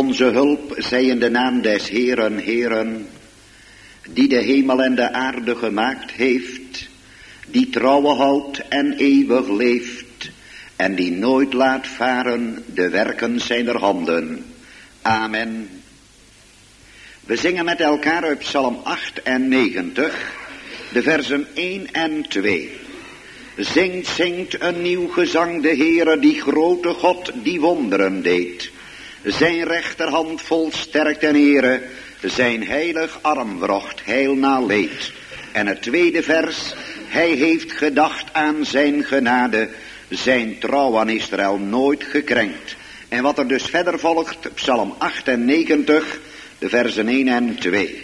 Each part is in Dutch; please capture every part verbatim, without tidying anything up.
onze hulp zij in de naam des Heeren, Heeren, die de hemel en de aarde gemaakt heeft, die trouwen houdt en eeuwig leeft, en die nooit laat varen de werken zijner handen. Amen. We zingen met elkaar uit Psalm achtennegentig, de versen één en twee. Zingt, zingt een nieuw gezang de Heere, die grote God die wonderen deed. Zijn rechterhand volsterkt en ere, zijn heilig arm wrocht heil na leed. En het tweede vers, hij heeft gedacht aan zijn genade, zijn trouw aan Israël nooit gekrenkt. En wat er dus verder volgt, Psalm achtennegentig, de versen één en twee.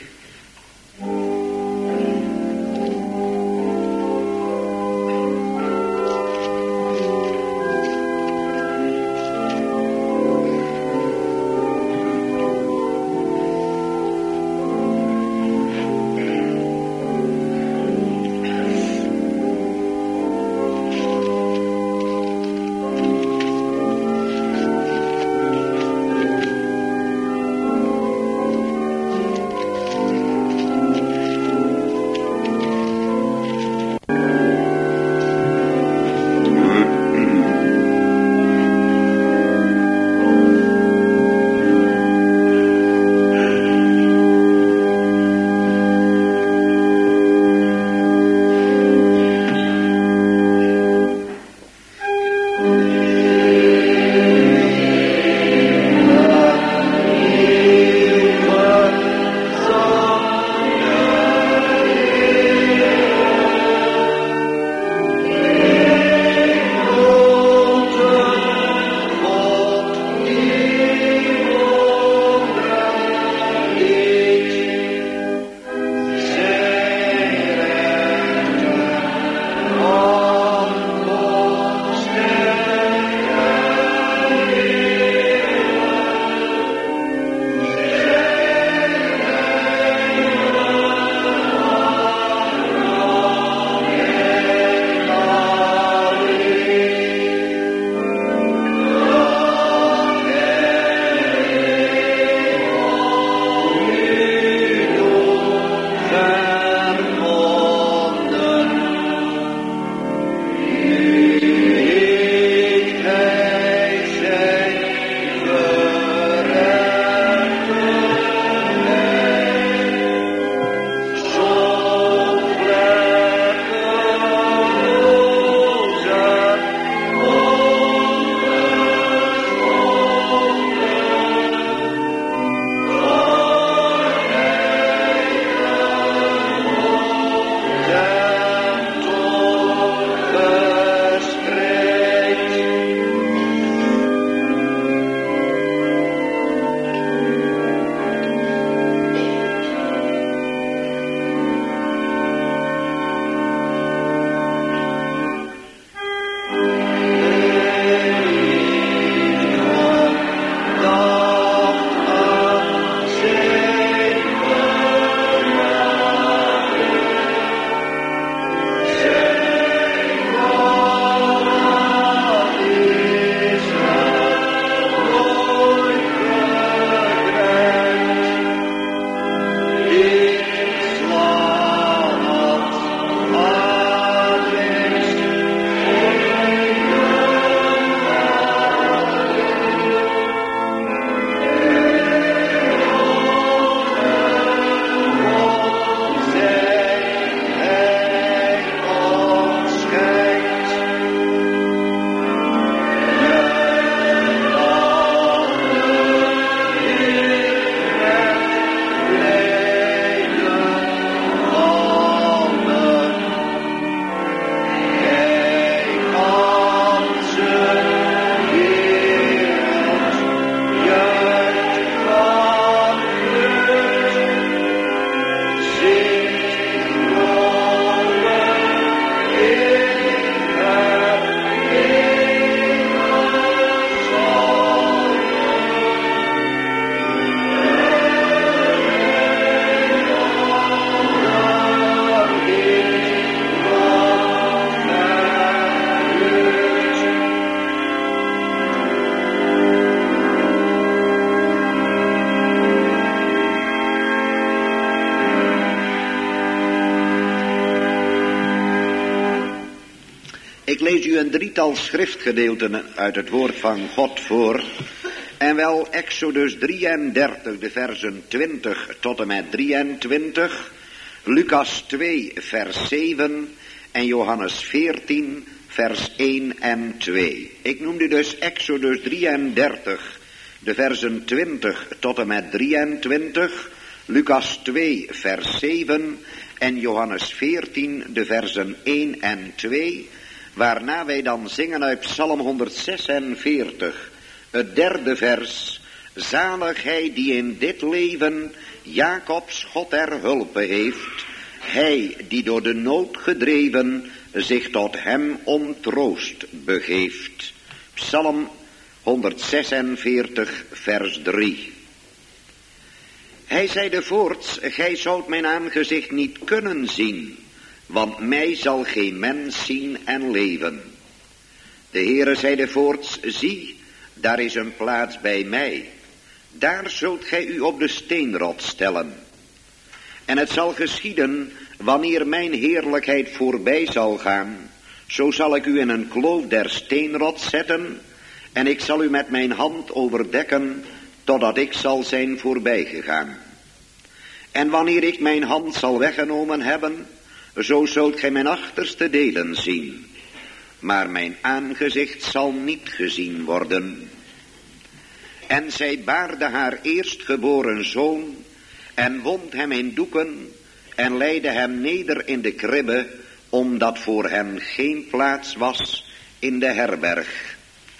lees u een drietal schriftgedeelten uit het woord van God voor. En wel Exodus drieëndertig, de versen twintig tot en met drieëntwintig. Lucas twee, vers zeven. En Johannes veertien, vers één en twee. Ik noemde dus Exodus drieëndertig, de versen twintig tot en met drieëntwintig. Lucas twee, vers zeven. En Johannes veertien, de versen één en twee. Waarna wij dan zingen uit Psalm honderdzesenveertig, het derde vers. Zalig hij die in dit leven Jacobs God ter hulpe heeft. Hij die door de nood gedreven zich tot hem om troost begeeft. Psalm honderdzesenveertig, vers drie. Hij zeide voorts, gij zoudt mijn aangezicht niet kunnen zien, want mij zal geen mens zien en leven. De Heere zeide voorts, zie, daar is een plaats bij mij. Daar zult gij u op de steenrot stellen. En het zal geschieden, wanneer mijn heerlijkheid voorbij zal gaan, zo zal ik u in een kloof der steenrot zetten, en ik zal u met mijn hand overdekken, totdat ik zal zijn voorbij gegaan. En wanneer ik mijn hand zal weggenomen hebben, zo zult gij mijn achterste delen zien, maar mijn aangezicht zal niet gezien worden. En zij baarde haar eerstgeboren zoon, en wond hem in doeken, en leidde hem neder in de kribbe, omdat voor hem geen plaats was in de herberg.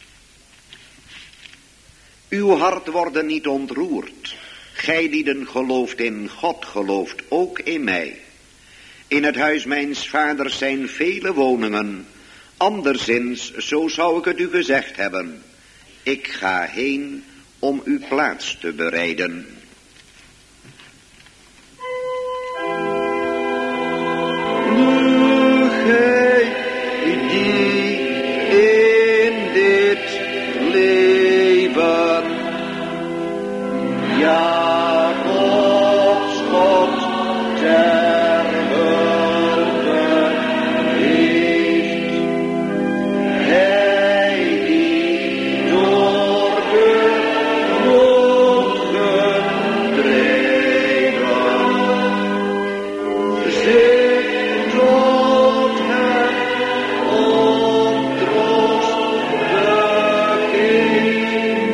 Uw hart worden niet ontroerd. Gij lieden gelooft in God, gelooft ook in mij. In het huis mijns vaders zijn vele woningen. Anderszins, zo zou ik het u gezegd hebben. Ik ga heen om u plaats te bereiden. Nu gij die in dit leven Jacobs God ter hulpe heeft, hij die door de nood gedreven zich tot hem om troost begeeft.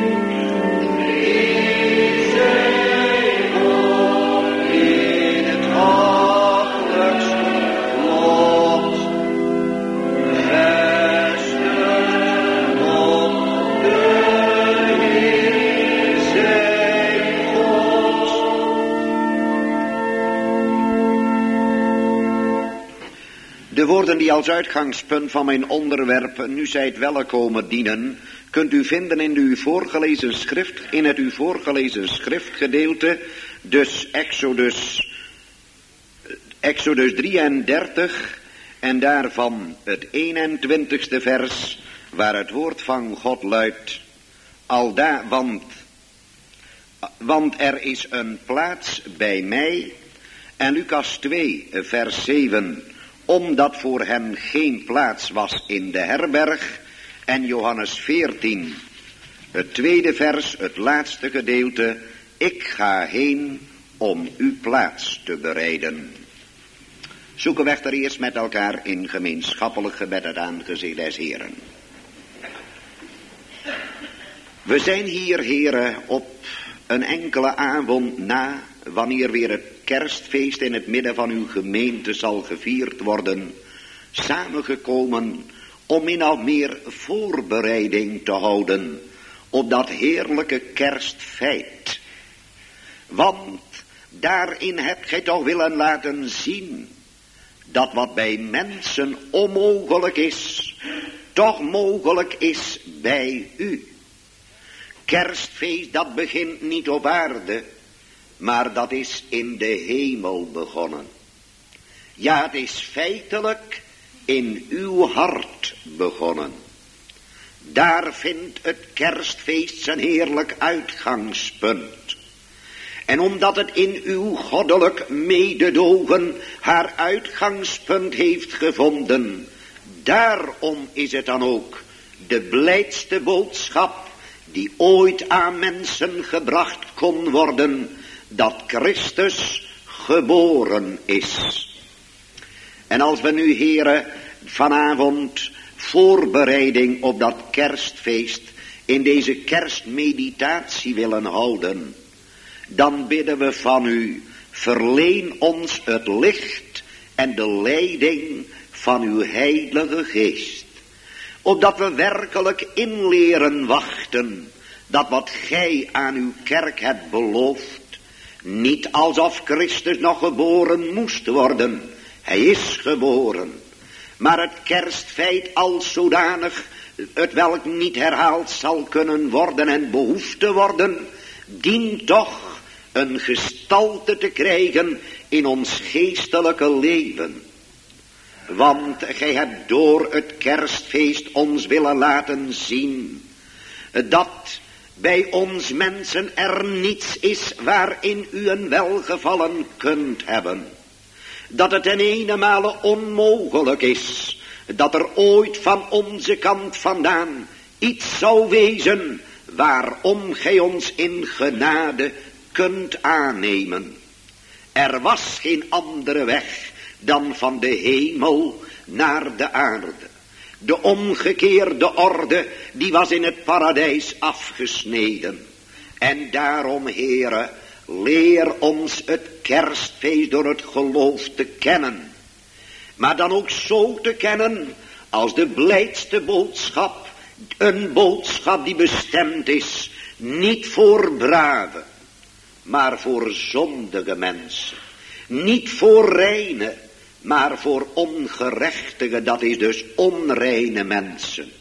De woorden die als uitgangspunt van mijn onderwerp nu zijt welke komen dienen, kunt u vinden in uw voorgelezen schrift, in het uw voorgelezen schriftgedeelte, dus Exodus, Exodus drieëndertig en daarvan het eenentwintigste vers, waar het woord van God luidt, alda, want, want er is een plaats bij mij, en Lucas twee, vers zeven, omdat voor hem geen plaats was in de herberg, en Johannes veertien, het tweede vers, het laatste gedeelte, ik ga heen om u plaats te bereiden. Zoeken we echter eerst met elkaar in gemeenschappelijk gebed het aangezicht des Heren. We zijn hier, Heren, op een enkele avond na, wanneer weer het kerstfeest in het midden van uw gemeente zal gevierd worden, samengekomen om min of meer voorbereiding te houden op dat heerlijke kerstfeit. Want daarin hebt gij toch willen laten zien dat wat bij mensen onmogelijk is, toch mogelijk is bij u. Kerstfeest, dat begint niet op aarde, maar dat is in de hemel begonnen. Ja, het is feitelijk in uw hart begonnen. Daar vindt het kerstfeest zijn heerlijk uitgangspunt. En omdat het in uw goddelijk mededogen haar uitgangspunt heeft gevonden, Daarom is het dan ook de blijdste boodschap die ooit aan mensen gebracht kon worden, dat Christus geboren is. En als we nu, heren, vanavond voorbereiding op dat kerstfeest in deze kerstmeditatie willen houden, dan bidden we van u, verleen ons het licht en de leiding van uw heilige geest, opdat we werkelijk in leren wachten dat wat gij aan uw kerk hebt beloofd, niet alsof Christus nog geboren moest worden, hij is geboren, maar het kerstfeit als zodanig, het welk niet herhaald zal kunnen worden en behoeft te worden, dient toch een gestalte te krijgen in ons geestelijke leven. Want gij hebt door het kerstfeest ons willen laten zien dat bij ons mensen er niets is waarin u een welgevallen kunt hebben. Dat het ten enemale onmogelijk is dat er ooit van onze kant vandaan iets zou wezen waarom gij ons in genade kunt aannemen. Er was geen andere weg dan van de hemel naar de aarde. De omgekeerde orde, die was in het paradijs afgesneden. En daarom, Heere, leer ons het kerstfeest door het geloof te kennen. Maar dan ook zo te kennen als de blijdste boodschap. Een boodschap die bestemd is, niet voor brave, maar voor zondige mensen. Niet voor reine, maar voor ongerechtige, dat is dus onreine mensen.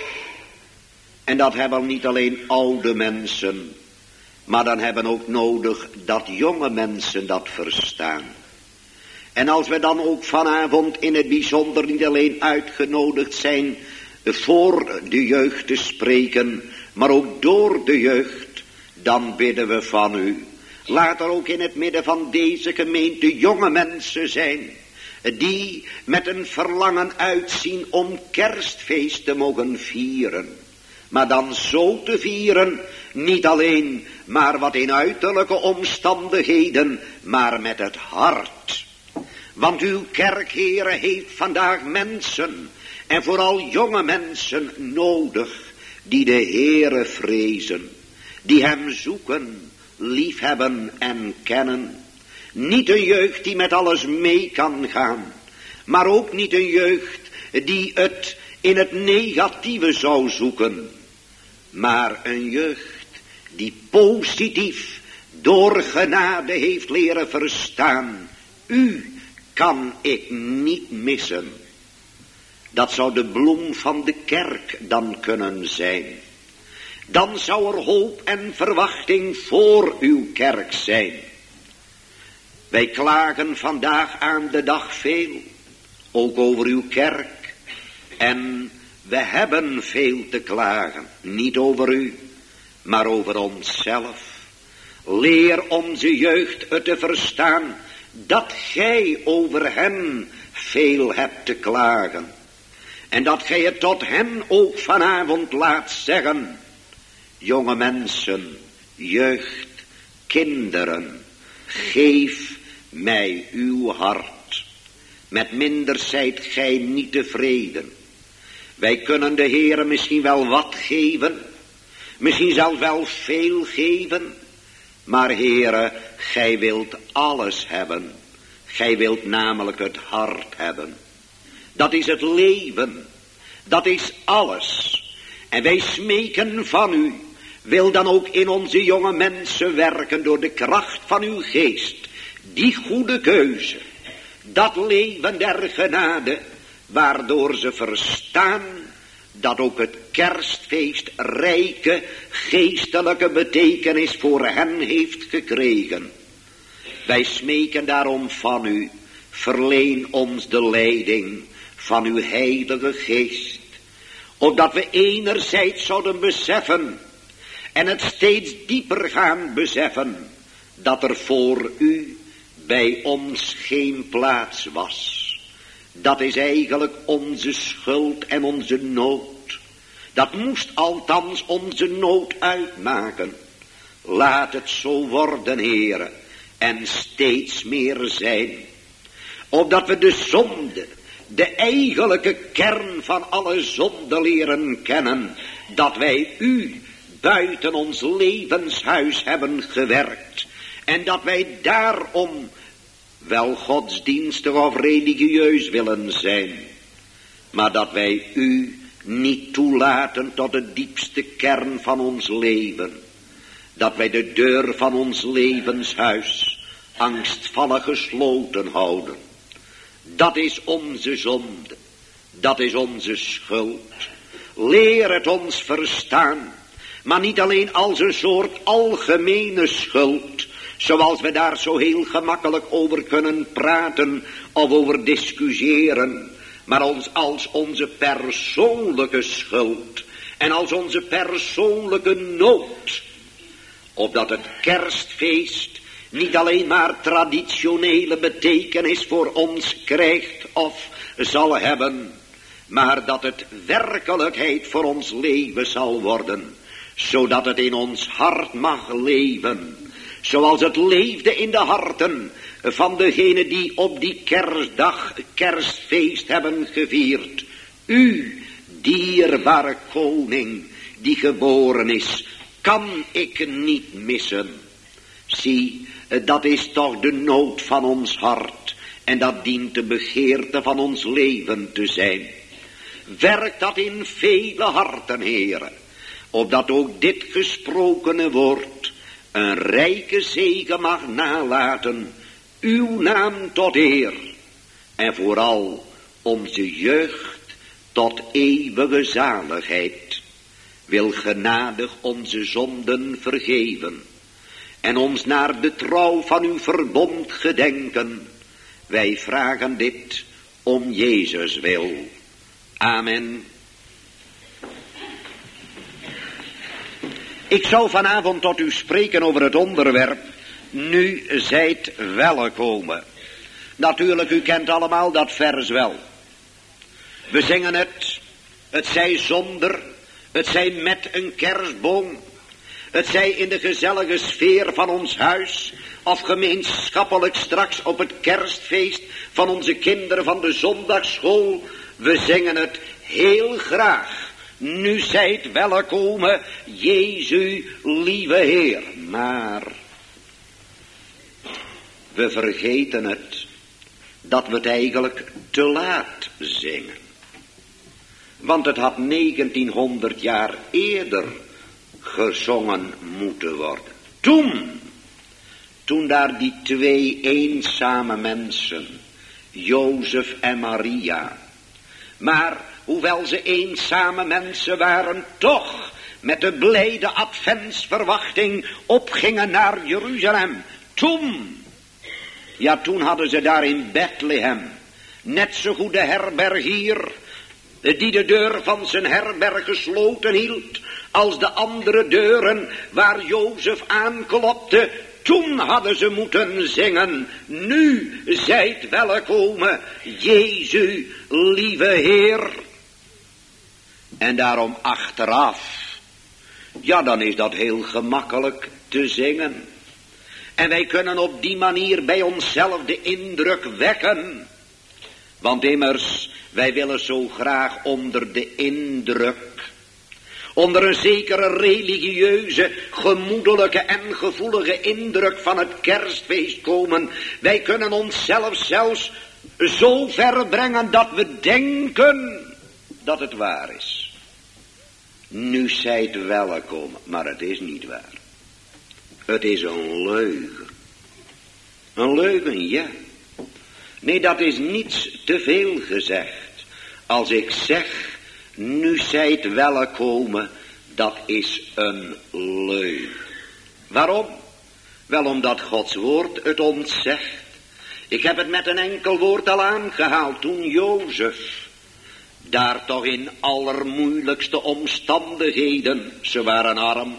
En dat hebben niet alleen oude mensen, maar dan hebben ook nodig dat jonge mensen dat verstaan. En als we dan ook vanavond in het bijzonder niet alleen uitgenodigd zijn voor de jeugd te spreken, maar ook door de jeugd, dan bidden we van u. Laat er ook in het midden van deze gemeente jonge mensen zijn, die met een verlangen uitzien om kerstfeest te mogen vieren. Maar dan zo te vieren, niet alleen maar wat in uiterlijke omstandigheden, maar met het hart. Want uw kerk, Heere, heeft vandaag mensen, en vooral jonge mensen nodig, die de Heere vrezen, die hem zoeken, liefhebben en kennen. Niet een jeugd die met alles mee kan gaan, maar ook niet een jeugd die het in het negatieve zou zoeken, maar een jeugd die positief door genade heeft leren verstaan. U kan ik niet missen. Dat zou de bloem van de kerk dan kunnen zijn. Dan zou er hoop en verwachting voor uw kerk zijn. Wij klagen vandaag aan de dag veel, ook over uw kerk. En we hebben veel te klagen, niet over u, maar over onszelf. Leer onze jeugd het te verstaan, dat gij over hen veel hebt te klagen. En dat gij het tot hen ook vanavond laat zeggen. Jonge mensen, jeugd, kinderen, geef mij uw hart. Met minder zijt gij niet tevreden. Wij kunnen de Heere misschien wel wat geven, misschien zelfs wel veel geven, maar Heere, gij wilt alles hebben. Gij wilt namelijk het hart hebben. Dat is het leven, dat is alles. En wij smeken van u, wil dan ook in onze jonge mensen werken door de kracht van uw geest. Die goede keuze, dat leven der genade, waardoor ze verstaan dat ook het kerstfeest rijke geestelijke betekenis voor hen heeft gekregen. Wij smeken daarom van u, verleen ons de leiding van uw heilige geest, opdat we enerzijds zouden beseffen en het steeds dieper gaan beseffen, dat er voor u bij ons geen plaats was. Dat is eigenlijk onze schuld en onze nood. Dat moest althans onze nood uitmaken. Laat het zo worden, Heere, en steeds meer zijn. Opdat we de zonde, de eigenlijke kern van alle zonde leren kennen. Dat wij u buiten ons levenshuis hebben gewerkt. En dat wij daarom wel godsdienstig of religieus willen zijn. Maar dat wij u niet toelaten tot de diepste kern van ons leven. Dat wij de deur van ons levenshuis angstvallig gesloten houden. Dat is onze zonde. Dat is onze schuld. Leer het ons verstaan. Maar niet alleen als een soort algemene schuld. Zoals we daar zo heel gemakkelijk over kunnen praten of over discussiëren. Maar ons als onze persoonlijke schuld. En als onze persoonlijke nood. Opdat het kerstfeest niet alleen maar traditionele betekenis voor ons krijgt of zal hebben. Maar dat het werkelijkheid voor ons leven zal worden. Zodat het in ons hart mag leven. Zoals het leefde in de harten van degenen die op die kerstdag kerstfeest hebben gevierd. U, dierbare koning, die geboren is, kan ik niet missen. Zie, dat is toch de nood van ons hart. En dat dient de begeerte van ons leven te zijn. Werk dat in vele harten, Heere. Opdat ook dit gesprokene woord een rijke zegen mag nalaten. Uw naam tot eer. En vooral onze jeugd tot eeuwige zaligheid. Wil genadig onze zonden vergeven. En ons naar de trouw van uw verbond gedenken. Wij vragen dit om Jezus wil. Amen. Ik zou vanavond tot u spreken over het onderwerp. Nu zijt welkomen. Natuurlijk, u kent allemaal dat vers wel. We zingen het. Het zij zonder. Het zij met een kerstboom. Het zij in de gezellige sfeer van ons huis. Of gemeenschappelijk straks op het kerstfeest van onze kinderen van de zondagsschool. We zingen het heel graag. Nu zijt welkomen, Jezu, lieve Heer. Maar we vergeten het, dat we het eigenlijk te laat zingen. Want het had negentienhonderd jaar eerder gezongen moeten worden. Toen, toen daar die twee eenzame mensen, Jozef en Maria. Maar hoewel ze eenzame mensen waren, toch met de blijde adventsverwachting opgingen naar Jeruzalem. Toen, ja toen hadden ze daar in Bethlehem net zo goed de herbergier, die de deur van zijn herberg gesloten hield, als de andere deuren waar Jozef aanklopte. Toen hadden ze moeten zingen, nu zijt welkomen, Jezu, lieve Heer. En daarom achteraf, ja dan is dat heel gemakkelijk te zingen. En wij kunnen op die manier bij onszelf de indruk wekken. Want immers, wij willen zo graag onder de indruk, onder een zekere religieuze, gemoedelijke en gevoelige indruk van het kerstfeest komen. Wij kunnen onszelf zelfs zo ver brengen dat we denken dat het waar is. Nu zijt welkom, maar het is niet waar. Het is een leugen. Een leugen, ja. Nee, dat is niets te veel gezegd. Als ik zeg, nu zijt welkomen, dat is een leugen. Waarom? Wel omdat Gods woord het ons zegt. Ik heb het met een enkel woord al aangehaald toen Jozef, daar toch in allermoeilijkste omstandigheden, ze waren arm.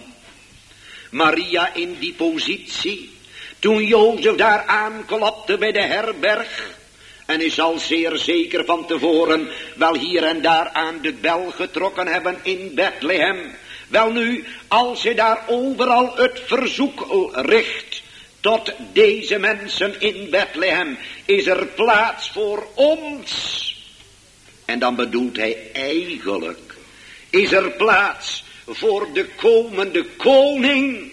Maria in die positie, toen Jozef daar aanklopte bij de herberg, En hij zal zeer zeker van tevoren wel hier en daar aan de bel getrokken hebben in Bethlehem. Wel nu, als hij daar overal het verzoek richt tot deze mensen in Bethlehem, is er plaats voor ons. En dan bedoelt hij eigenlijk, is er plaats voor de komende koning.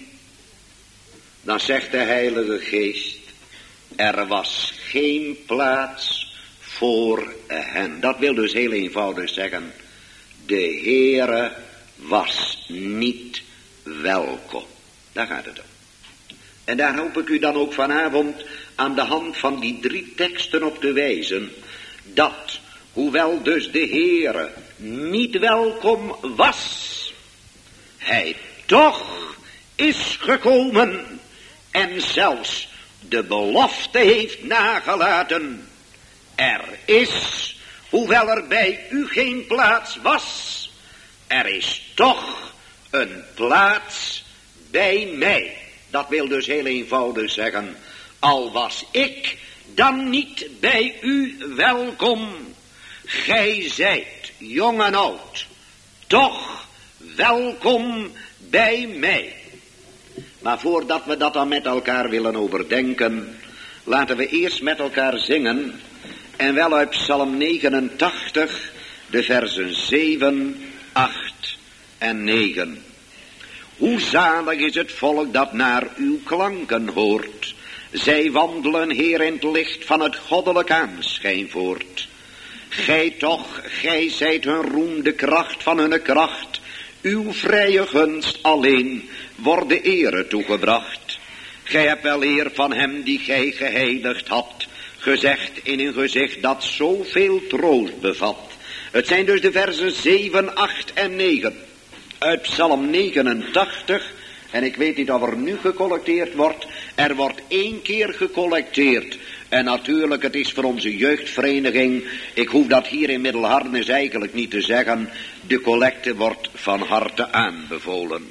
Dan zegt de Heilige Geest, er was geen plaats voor hen. Dat wil dus heel eenvoudig zeggen, de Heere was niet welkom. Daar gaat het om. En daar hoop ik u dan ook vanavond aan de hand van die drie teksten op te wijzen, dat, hoewel dus de Heere niet welkom was, hij toch is gekomen en zelfs de belofte heeft nagelaten. Er is, hoewel er bij u geen plaats was, er is toch een plaats bij mij. Dat wil dus heel eenvoudig zeggen, al was ik dan niet bij u welkom, gij zijt, jong en oud, toch welkom bij mij. Maar voordat we dat dan met elkaar willen overdenken, laten we eerst met elkaar zingen, en wel uit Psalm negenentachtig, de versen zeven, acht en negen. Hoe zalig is het volk dat naar uw klanken hoort. Zij wandelen, Heer, in het licht van het goddelijk aanschijn voort. Gij toch, gij zijt hun roem, de kracht van hun kracht. Uw vrije gunst alleen wordt de ere toegebracht. Gij hebt wel eer van hem die gij geheiligd had, gezegd in een gezicht dat zoveel troost bevat. Het zijn dus de versen zeven, acht en negen uit Psalm negenentachtig. En ik weet niet of er nu gecollecteerd wordt. Er wordt één keer gecollecteerd. En natuurlijk, het is voor onze jeugdvereniging, ik hoef dat hier in Middelharnis eigenlijk niet te zeggen, de collecte wordt van harte aanbevolen.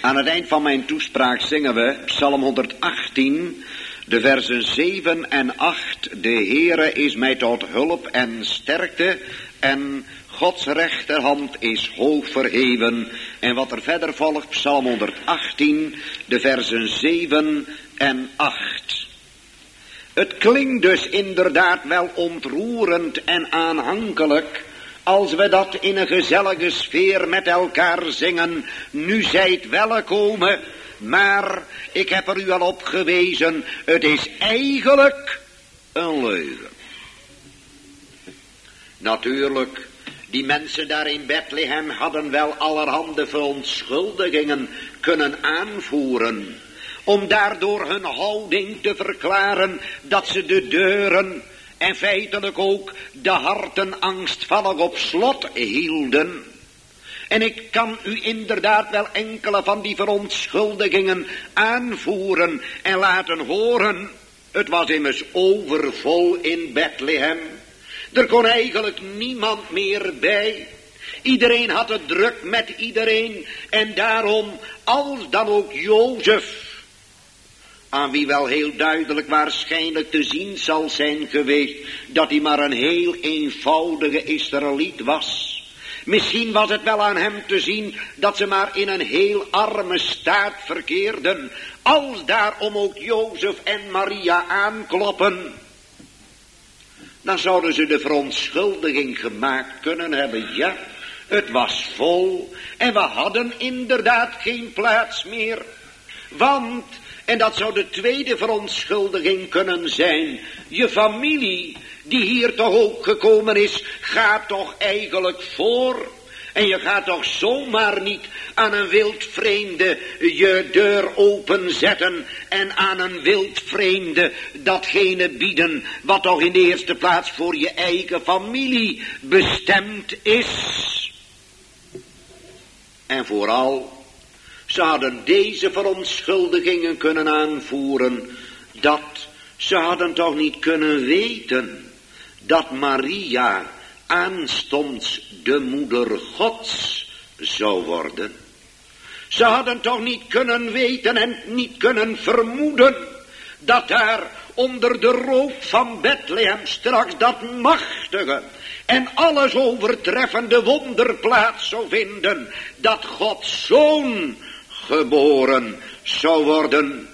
Aan het eind van mijn toespraak zingen we Psalm honderdachttien, de versen zeven en acht. De Heere is mij tot hulp en sterkte en Gods rechterhand is hoog verheven. En wat er verder volgt, Psalm honderdachttien, de versen zeven en acht. Het klinkt dus inderdaad wel ontroerend en aanhankelijk als we dat in een gezellige sfeer met elkaar zingen. Nu zijt welkom, maar ik heb er u al op gewezen, het is eigenlijk een leugen. Natuurlijk, die mensen daar in Bethlehem hadden wel allerhande verontschuldigingen kunnen aanvoeren, om daardoor hun houding te verklaren dat ze de deuren en feitelijk ook de harten angstvallig op slot hielden. En ik kan u inderdaad wel enkele van die verontschuldigingen aanvoeren en laten horen. Het was immers overvol in Bethlehem. Er kon eigenlijk niemand meer bij. Iedereen had het druk met iedereen. En daarom, als dan ook Jozef, aan wie wel heel duidelijk waarschijnlijk te zien zal zijn geweest dat hij maar een heel eenvoudige Israëliet was. Misschien was het wel aan hem te zien dat ze maar in een heel arme staat verkeerden. Als daarom ook Jozef en Maria aankloppen, dan zouden ze de verontschuldiging gemaakt kunnen hebben. Ja, het was vol en we hadden inderdaad geen plaats meer. Want, en dat zou de tweede verontschuldiging kunnen zijn, je familie die hier toch ook gekomen is, gaat toch eigenlijk voor. En je gaat toch zomaar niet aan een wildvreemde je deur openzetten en aan een wildvreemde datgene bieden wat toch in de eerste plaats voor je eigen familie bestemd is. En vooral, ze hadden deze verontschuldigingen kunnen aanvoeren, dat ze hadden toch niet kunnen weten dat Maria aanstonds de moeder Gods zou worden. Ze hadden toch niet kunnen weten en niet kunnen vermoeden dat daar onder de rook van Bethlehem straks dat machtige en alles overtreffende wonder plaats zou vinden, dat Gods Zoon geboren zou worden.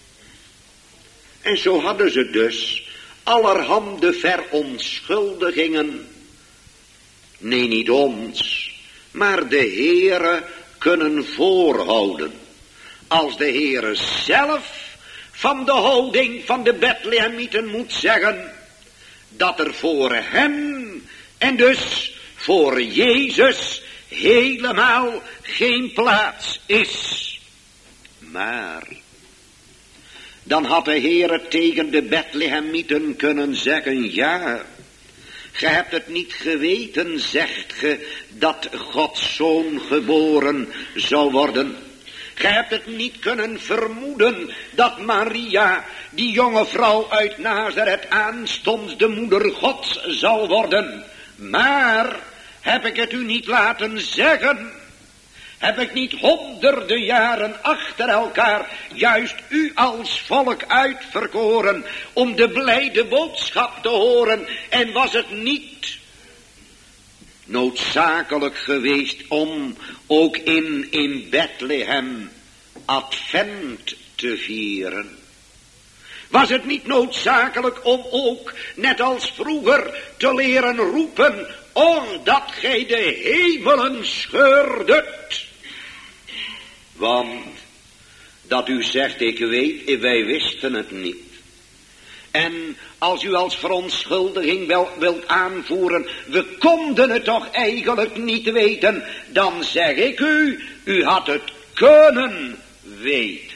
En zo hadden ze dus allerhande verontschuldigingen, nee niet ons, maar de Heere kunnen voorhouden. Als de Heere zelf van de houding van de Bethlehemieten moet zeggen dat er voor hem en dus voor Jezus helemaal geen plaats is. Maar dan had de Heere tegen de Bethlehemieten kunnen zeggen, ja, ge hebt het niet geweten, zegt ge, dat Gods Zoon geboren zou worden. Ge hebt het niet kunnen vermoeden dat Maria, die jonge vrouw uit Nazareth, aanstonds de moeder Gods zal worden. Maar heb ik het u niet laten zeggen? Heb ik niet honderden jaren achter elkaar juist u als volk uitverkoren om de blijde boodschap te horen? En was het niet noodzakelijk geweest om ook in, in Bethlehem Advent te vieren? Was het niet noodzakelijk om ook, net als vroeger, te leren roepen, oh, dat gij de hemelen scheurdet? Want dat u zegt, ik weet, wij wisten het niet. En als u als verontschuldiging wel wilt aanvoeren, we konden het toch eigenlijk niet weten, dan zeg ik u, u had het kunnen weten.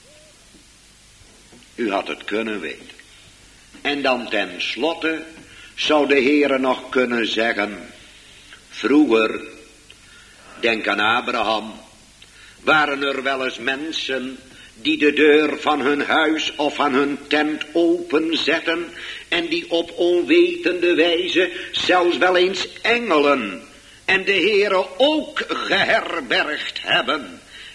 U had het kunnen weten. En dan tenslotte zou de Heere nog kunnen zeggen, vroeger, denk aan Abraham, waren er wel eens mensen die de deur van hun huis of van hun tent openzetten en die op onwetende wijze zelfs wel eens engelen en de Heere ook geherbergd hebben.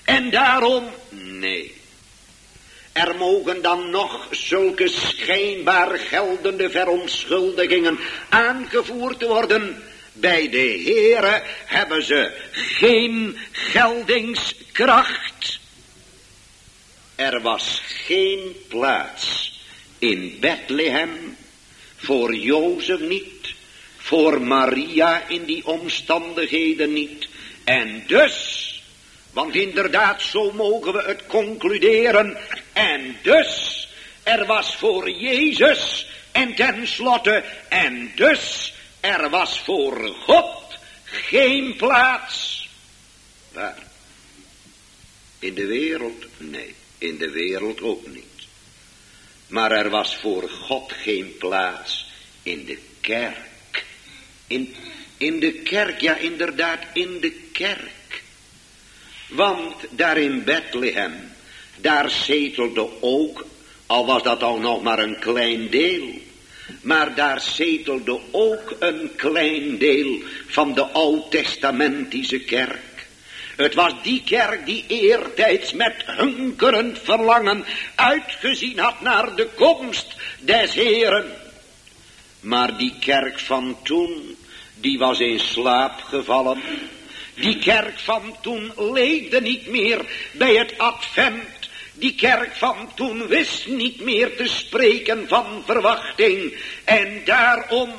En daarom, nee. Er mogen dan nog zulke schijnbaar geldende verontschuldigingen aangevoerd worden. Bij de Heere hebben ze geen geldingskracht. Er was geen plaats in Bethlehem, voor Jozef niet, voor Maria in die omstandigheden niet. En dus, want inderdaad zo mogen we het concluderen, en dus, er was voor Jezus, en tenslotte, en dus, er was voor God geen plaats. Waar? In de wereld? Nee, in de wereld ook niet. Maar er was voor God geen plaats in de kerk. In, in de kerk, ja inderdaad, in de kerk. Want daar in Bethlehem, daar zetelde ook, al was dat al nog maar een klein deel, maar daar zetelde ook een klein deel van de oud-testamentische kerk. Het was die kerk die eertijds met hunkerend verlangen uitgezien had naar de komst des Heeren. Maar die kerk van toen, die was in slaap gevallen. Die kerk van toen leefde niet meer bij het advent. Die kerk van toen wist niet meer te spreken van verwachting. En daarom,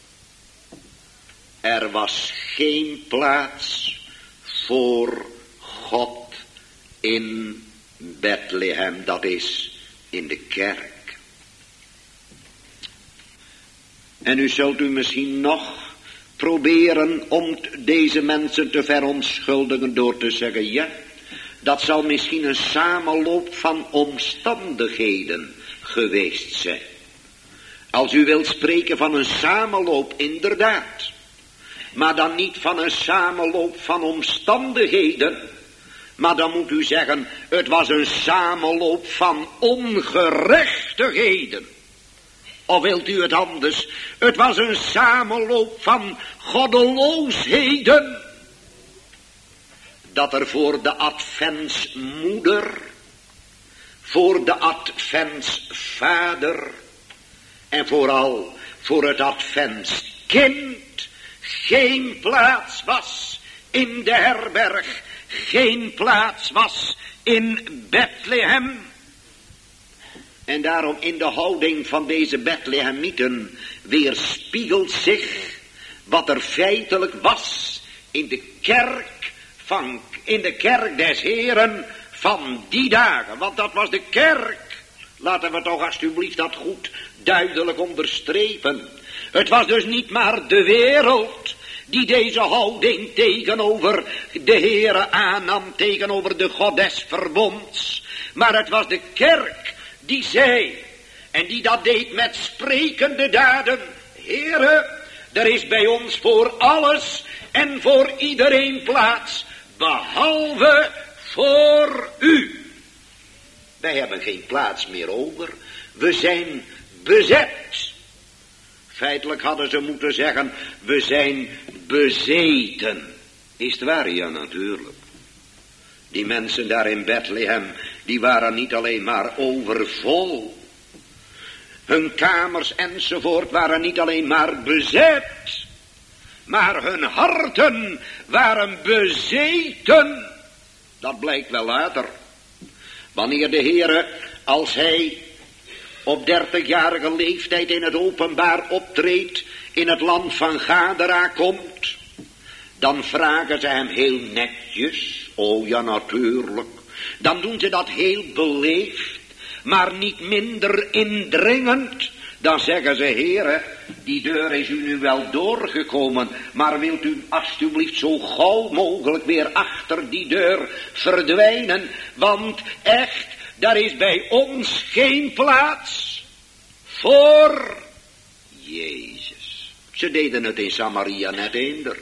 er was geen plaats voor God in Bethlehem, dat is in de kerk. En u zult u misschien nog proberen om deze mensen te verontschuldigen door te zeggen, ja, dat zal misschien een samenloop van omstandigheden geweest zijn. Als u wilt spreken van een samenloop, inderdaad. Maar dan niet van een samenloop van omstandigheden. Maar dan moet u zeggen, het was een samenloop van ongerechtigheden. Of wilt u het anders? Het was een samenloop van goddeloosheden. Dat er voor de adventsmoeder, voor de adventsvader en vooral voor het adventskind geen plaats was in de herberg, geen plaats was in Bethlehem. En daarom in de houding van deze Bethlehemieten weerspiegelt zich wat er feitelijk was in de kerk van, in de kerk des Heeren van die dagen. Want dat was de kerk. Laten we toch alsjeblieft dat goed duidelijk onderstrepen. Het was dus niet maar de wereld die deze houding tegenover de Heere aannam, tegenover de God des verbonds. Maar het was de kerk die zei, en die dat deed met sprekende daden, Heere, er is bij ons voor alles en voor iedereen plaats, behalve voor u. Wij hebben geen plaats meer over, we zijn bezet. Feitelijk hadden ze moeten zeggen, we zijn bezeten. Is het waar? Ja, natuurlijk. Die mensen daar in Bethlehem, die waren niet alleen maar overvol. Hun kamers enzovoort waren niet alleen maar bezet, maar hun harten waren bezeten. Dat blijkt wel later. Wanneer de Heere, als hij op dertigjarige leeftijd in het openbaar optreedt, in het land van Gadara komt, dan vragen ze hem heel netjes, oh ja natuurlijk, dan doen ze dat heel beleefd, maar niet minder indringend. Dan zeggen ze, Heere, die deur is u nu wel doorgekomen, maar wilt u alsjeblieft zo gauw mogelijk weer achter die deur verdwijnen, want echt, daar is bij ons geen plaats voor Jezus. Ze deden het in Samaria net eender.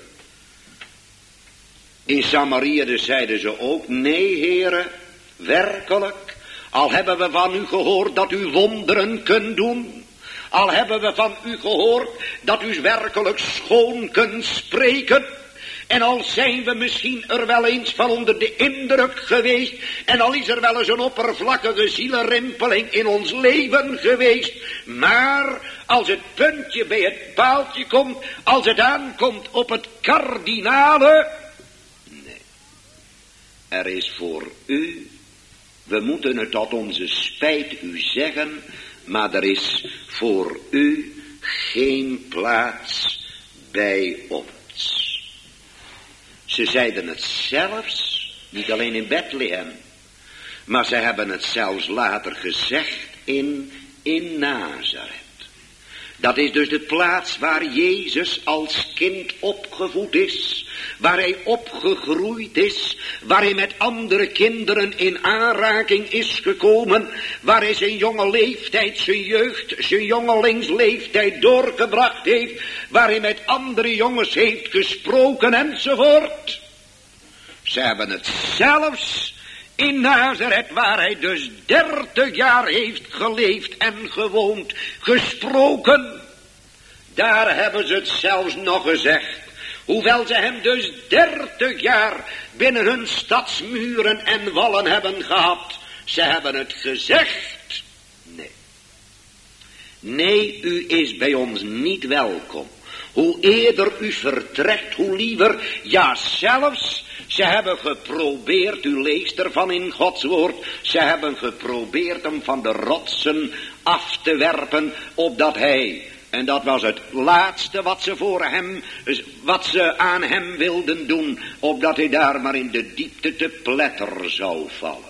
In Samaria dus zeiden ze ook, nee Heere, werkelijk, al hebben we van u gehoord dat u wonderen kunt doen, al hebben we van u gehoord dat u werkelijk schoon kunt spreken, En al zijn we misschien er wel eens van onder de indruk geweest. En al is er wel eens een oppervlakkige zielenrimpeling in ons leven geweest. Maar als het puntje bij het paaltje komt. Als het aankomt op het kardinale. Nee. Er is voor u. We moeten het tot onze spijt u zeggen. Maar er is voor u geen plaats bij ons. Ze zeiden het zelfs, niet alleen in Bethlehem, maar ze hebben het zelfs later gezegd in, in Nazareth. Dat is dus de plaats waar Jezus als kind opgevoed is, waar hij opgegroeid is, waar hij met andere kinderen in aanraking is gekomen, waar hij zijn jonge leeftijd, zijn jeugd, zijn jongelingsleeftijd doorgebracht heeft, waar hij met andere jongens heeft gesproken enzovoort. Ze hebben het zelfs in Nazareth, waar hij dus dertig jaar heeft geleefd en gewoond, gesproken. Daar hebben ze het zelfs nog gezegd. Hoewel ze hem dus dertig jaar binnen hun stadsmuren en wallen hebben gehad. Ze hebben het gezegd. Nee. Nee, u is bij ons niet welkom. Hoe eerder u vertrekt, hoe liever. Ja, zelfs, ze hebben geprobeerd, u leest ervan in Gods woord. Ze hebben geprobeerd hem van de rotsen af te werpen, opdat hij... En dat was het laatste wat ze voor hem, wat ze aan hem wilden doen, opdat hij daar maar in de diepte te pletter zou vallen.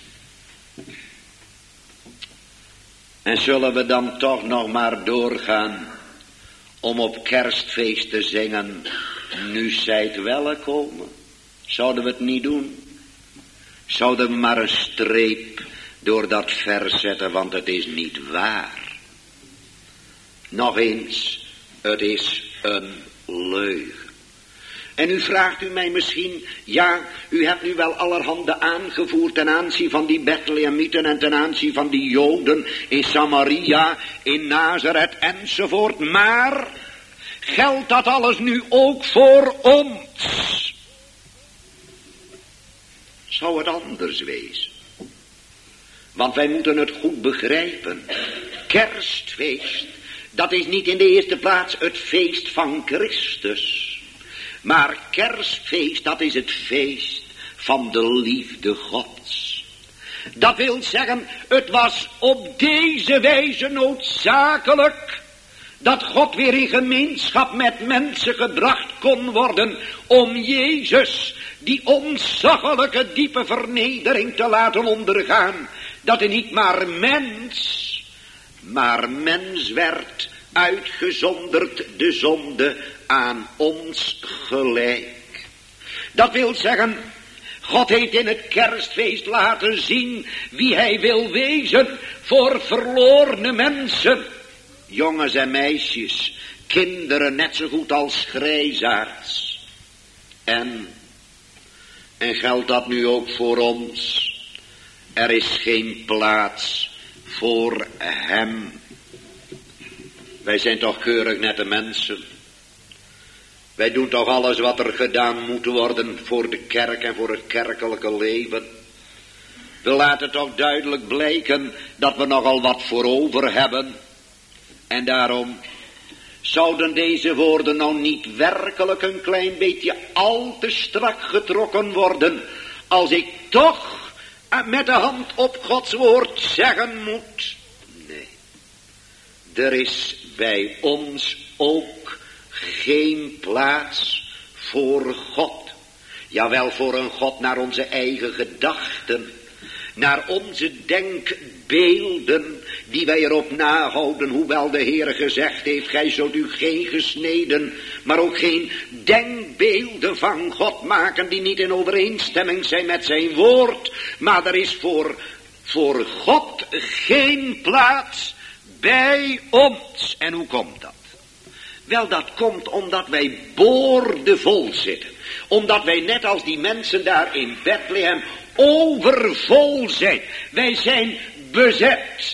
En zullen we dan toch nog maar doorgaan om op kerstfeest te zingen, nu zijt welkom? Zouden we het niet doen? Zouden we maar een streep door dat vers zetten, want het is niet waar. Nog eens, het is een leugen. En u vraagt u mij misschien, ja, u hebt nu wel allerhande aangevoerd ten aanzien van die Bethlehemieten en ten aanzien van die Joden in Samaria, in Nazareth enzovoort. Maar geldt dat alles nu ook voor ons? Zou het anders wezen? Want wij moeten het goed begrijpen. Kerstfeest. Dat is niet in de eerste plaats het feest van Christus. Maar kerstfeest, dat is het feest van de liefde Gods. Dat wil zeggen, het was op deze wijze noodzakelijk dat God weer in gemeenschap met mensen gebracht kon worden om Jezus die ontzaglijke diepe vernedering te laten ondergaan. Dat hij niet maar mens, maar mens werd, uitgezonderd de zonde aan ons gelijk. Dat wil zeggen, God heeft in het kerstfeest laten zien wie hij wil wezen voor verlorene mensen. Jongens en meisjes, kinderen net zo goed als grijsaards. En, en geldt dat nu ook voor ons? Er is geen plaats voor hem. Wij zijn toch keurig nette mensen. Wij doen toch alles wat er gedaan moet worden voor de kerk en voor het kerkelijke leven. We laten toch duidelijk blijken dat we nogal wat voor over hebben. En daarom zouden deze woorden nou niet werkelijk een klein beetje al te strak getrokken worden, als ik toch met de hand op Gods woord zeggen moet. Nee, er is bij ons ook geen plaats voor God. Jawel, voor een God naar onze eigen gedachten, naar onze denkbeelden die wij erop nahouden, hoewel de Heer gezegd heeft, gij zult u geen gesneden, maar ook geen denkbeelden van God maken die niet in overeenstemming zijn met zijn woord. Maar er is voor, voor God geen plaats bij ons. En hoe komt dat? Wel, dat komt omdat wij boordevol zitten. Omdat wij net als die mensen daar in Bethlehem overvol zijn. Wij zijn bezet.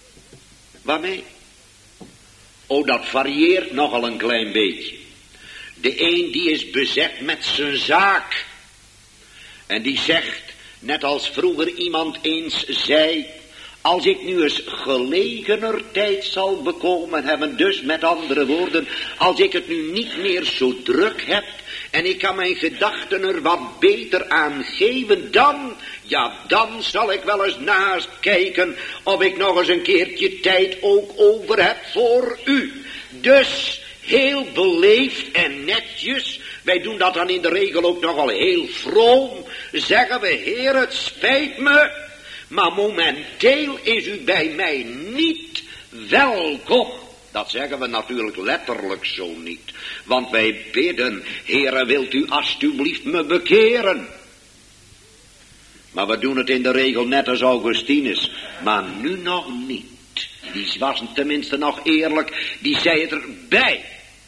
Waarmee? Oh, dat varieert nogal een klein beetje. De een die is bezet met zijn zaak. En die zegt, net als vroeger iemand eens zei, als ik nu eens gelegener tijd zal bekomen hebben, dus met andere woorden, als ik het nu niet meer zo druk heb en ik kan mijn gedachten er wat beter aan geven, dan, ja, dan zal ik wel eens naast kijken of ik nog eens een keertje tijd ook over heb voor u. Dus heel beleefd en netjes, wij doen dat dan in de regel ook nogal heel vroom, zeggen we, Heer, het spijt me, maar momenteel is u bij mij niet welkom. Dat zeggen we natuurlijk letterlijk zo niet. Want wij bidden, Heere, wilt u alstublieft me bekeren. Maar we doen het in de regel net als Augustinus. Maar nu nog niet. Die was tenminste nog eerlijk. Die zei het erbij.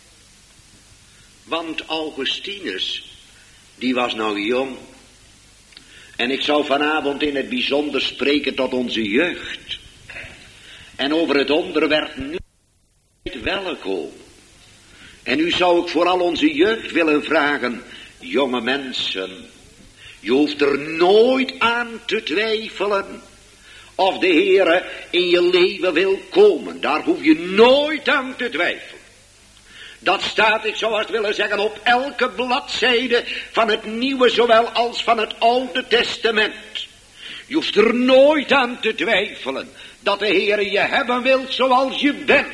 Want Augustinus, die was nog jong. En ik zou vanavond in het bijzonder spreken tot onze jeugd. En over het onderwerp nu welkom. En nu zou ik vooral onze jeugd willen vragen, jonge mensen, je hoeft er nooit aan te twijfelen of de Heere in je leven wil komen. Daar hoef je nooit aan te twijfelen. Dat staat, ik zou het willen zeggen, op elke bladzijde van het Nieuwe zowel als van het Oude Testament. Je hoeft er nooit aan te twijfelen dat de Heere je hebben wil zoals je bent.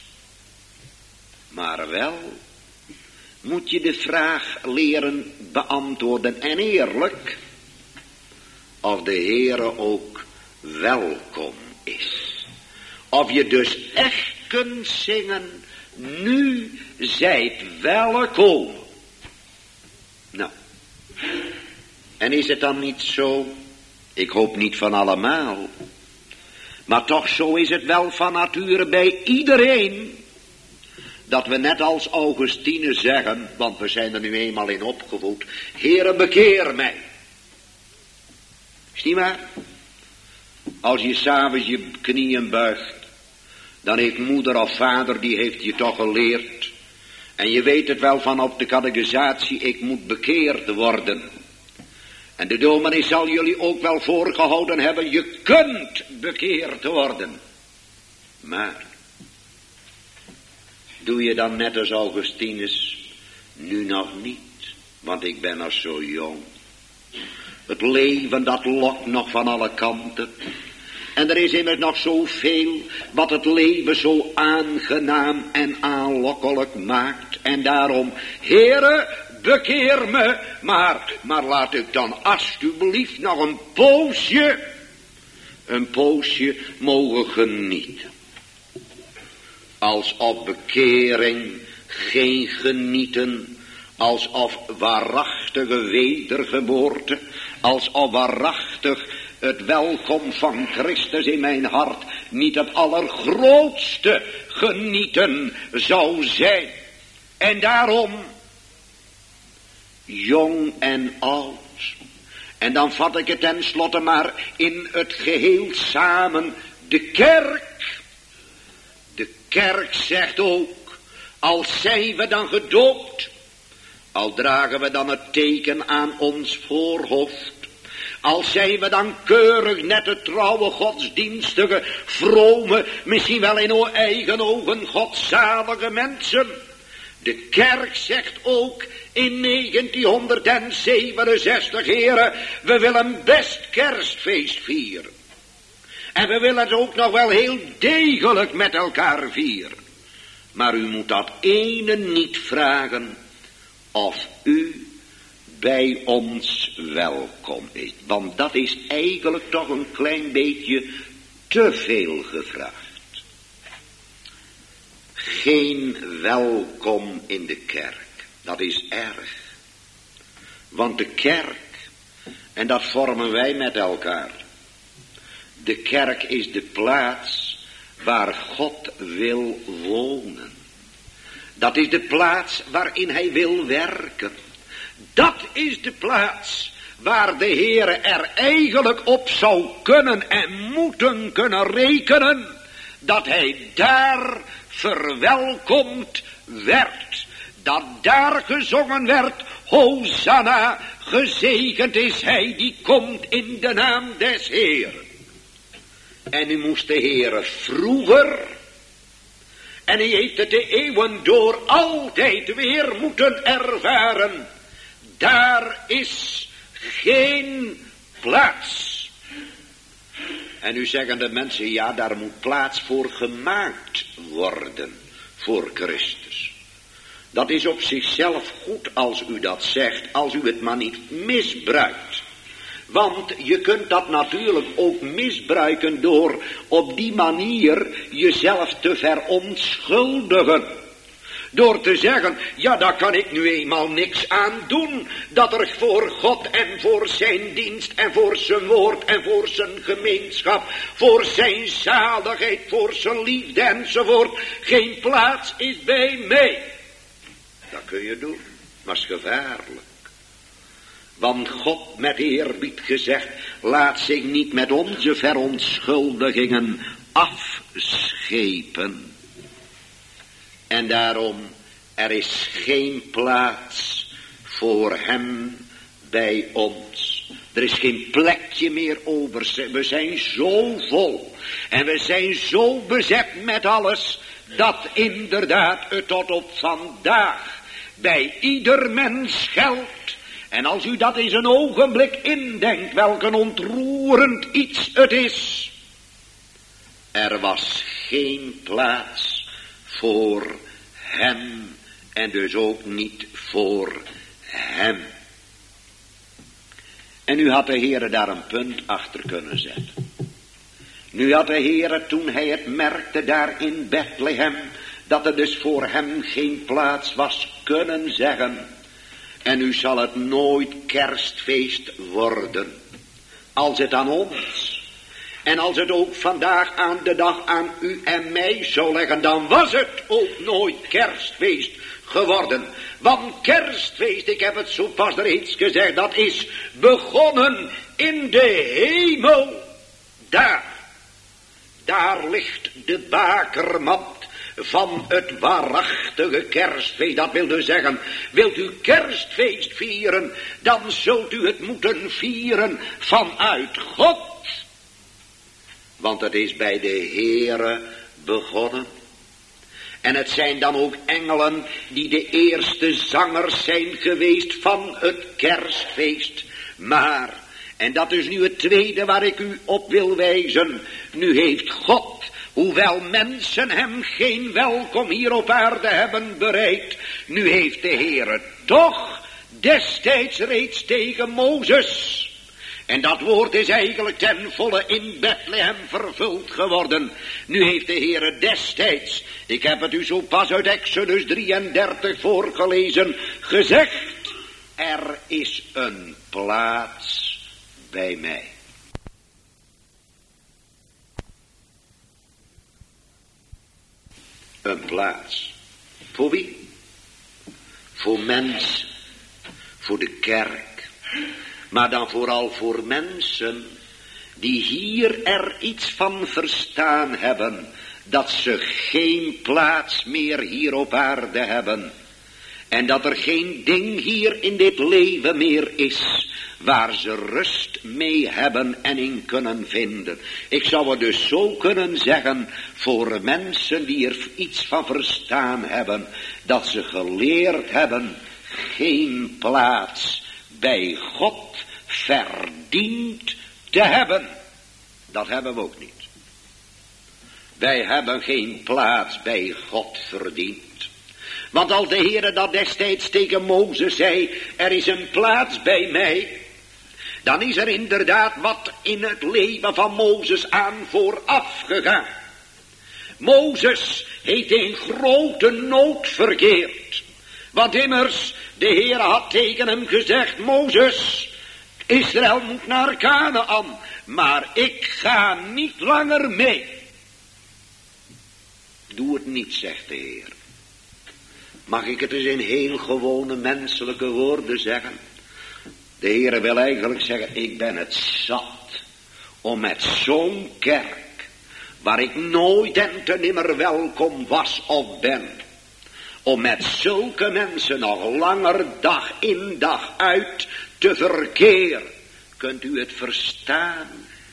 Maar wel moet je de vraag leren beantwoorden en eerlijk, of de Heere ook welkom is. Of je dus echt kunt zingen, nu zijt welkom. Nou, en is het dan niet zo? Ik hoop niet van allemaal. Maar toch zo is het wel van nature bij iedereen. Dat we net als Augustinus zeggen, want we zijn er nu eenmaal in opgevoed, Heere, bekeer mij. Is niet waar? Als je s'avonds je knieën buigt, dan heeft moeder of vader, die heeft je toch geleerd. En je weet het wel van op de catechisatie, ik moet bekeerd worden. En de dominee zal jullie ook wel voorgehouden hebben, je kunt bekeerd worden. Maar doe je dan net als Augustinus, nu nog niet, want ik ben nog zo jong. Het leven dat lokt nog van alle kanten. En er is immers nog zoveel wat het leven zo aangenaam en aanlokkelijk maakt. En daarom, Heere, bekeer me, maar, maar laat ik dan alstublieft nog een poosje, een poosje mogen genieten. Alsof bekering geen genieten, alsof waarachtige wedergeboorte, alsof waarachtig het welkom van Christus in mijn hart niet het allergrootste genieten zou zijn. En daarom, jong en oud, en dan vat ik het tenslotte maar in het geheel samen, de kerk. De kerk zegt ook, al zijn we dan gedoopt, al dragen we dan het teken aan ons voorhoofd, al zijn we dan keurig nette, trouwe, godsdienstige, vrome, misschien wel in uw eigen ogen godzalige mensen. De kerk zegt ook in negentienhonderdzevenenzestig, heren, we willen best kerstfeest vieren. En we willen het ook nog wel heel degelijk met elkaar vieren. Maar u moet dat ene niet vragen, of u bij ons welkom is. Want dat is eigenlijk toch een klein beetje te veel gevraagd. Geen welkom in de kerk. Dat is erg. Want de kerk, en dat vormen wij met elkaar. De kerk is de plaats waar God wil wonen. Dat is de plaats waarin hij wil werken. Dat is de plaats waar de Heere er eigenlijk op zou kunnen en moeten kunnen rekenen, dat hij daar verwelkomd werd. dat daar gezongen werd, Hosanna, gezegend is hij die komt in de naam des Heeren. En nu moest de Heere vroeger, en hij heeft het de eeuwen door altijd weer moeten ervaren, daar is geen plaats. En nu zeggen de mensen, ja, daar moet plaats voor gemaakt worden, voor Christus. Dat is op zichzelf goed als u dat zegt, als u het maar niet misbruikt. Want je kunt dat natuurlijk ook misbruiken door op die manier jezelf te verontschuldigen. Door te zeggen, ja, daar kan ik nu eenmaal niks aan doen. Dat er voor God en voor zijn dienst en voor zijn woord en voor zijn gemeenschap, voor zijn zaligheid, voor zijn liefde enzovoort, geen plaats is bij mij. Dat kun je doen, maar is gevaarlijk. Want God met eerbied gezegd, laat zich niet met onze verontschuldigingen afschepen. En daarom, er is geen plaats voor hem bij ons. Er is geen plekje meer over. We zijn zo vol. En we zijn zo bezet met alles, dat inderdaad het tot op vandaag bij ieder mens geldt. En als u dat eens een ogenblik indenkt, welk een ontroerend iets het is. Er was geen plaats voor hem en dus ook niet voor hem. En nu had de Heere daar een punt achter kunnen zetten. Nu had de Heere, toen hij het merkte daar in Bethlehem, dat er dus voor hem geen plaats was, kunnen zeggen, en nu zal het nooit kerstfeest worden, als het aan ons, en als het ook vandaag aan de dag aan u en mij zou leggen, dan was het ook nooit kerstfeest geworden. Want kerstfeest, ik heb het zo pas reeds gezegd, dat is begonnen in de hemel. Daar, daar ligt de bakermat van het waarachtige kerstfeest. Dat wil dus zeggen, wilt u kerstfeest vieren, dan zult u het moeten vieren vanuit God. Want het is bij de Heere begonnen. En het zijn dan ook engelen die de eerste zangers zijn geweest van het kerstfeest. Maar, en dat is nu het tweede waar ik u op wil wijzen, nu heeft God, hoewel mensen hem geen welkom hier op aarde hebben bereid, nu heeft de Heere toch destijds reeds tegen Mozes, en dat woord is eigenlijk ten volle in Bethlehem vervuld geworden. Nu heeft de Heere destijds, ik heb het u zo pas uit Exodus drieëndertig voorgelezen, gezegd, er is een plaats bij mij. Een plaats. Voor wie? Voor mensen. Voor de kerk. Maar dan vooral voor mensen die hier er iets van verstaan hebben, dat ze geen plaats meer hier op aarde hebben. En dat er geen ding hier in dit leven meer is waar ze rust mee hebben en in kunnen vinden. Ik zou het dus zo kunnen zeggen voor mensen die er iets van verstaan hebben, dat ze geleerd hebben geen plaats bij God verdiend te hebben. Dat hebben we ook niet. Wij hebben geen plaats bij God verdiend. Want als de Heere dat destijds tegen Mozes zei, er is een plaats bij mij, dan is er inderdaad wat in het leven van Mozes aan vooraf gegaan. Mozes heeft in grote nood verkeerd. Want immers, de Heere had tegen hem gezegd, Mozes, Israël moet naar Kanaan, maar ik ga niet langer mee. Doe het niet, zegt de Heer. Mag ik het eens in heel gewone menselijke woorden zeggen? De Heer wil eigenlijk zeggen, ik ben het zat om met zo'n kerk, waar ik nooit en te nimmer welkom was of ben, om met zulke mensen nog langer dag in dag uit te verkeren. Kunt u het verstaan?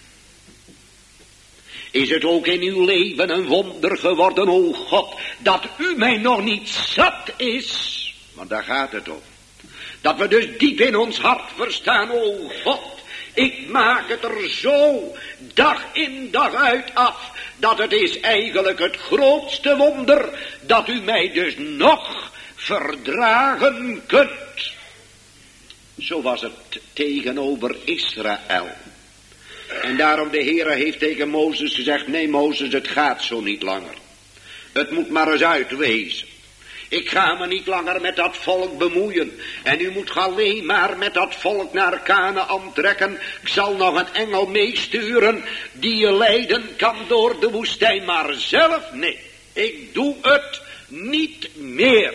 Is het ook in uw leven een wonder geworden, o God, dat u mij nog niet zat is? Want daar gaat het om. Dat we dus diep in ons hart verstaan, o God, ik maak het er zo dag in dag uit af, dat het is eigenlijk het grootste wonder, dat u mij dus nog verdragen kunt. Zo was het tegenover Israël. En daarom de Heere heeft tegen Mozes gezegd, nee Mozes, het gaat zo niet langer. Het moet maar eens uitwezen. Ik ga me niet langer met dat volk bemoeien. En u moet alleen maar met dat volk naar Kanaan trekken. Ik zal nog een engel meesturen die je leiden kan door de woestijn. Maar zelf, nee, ik doe het niet meer.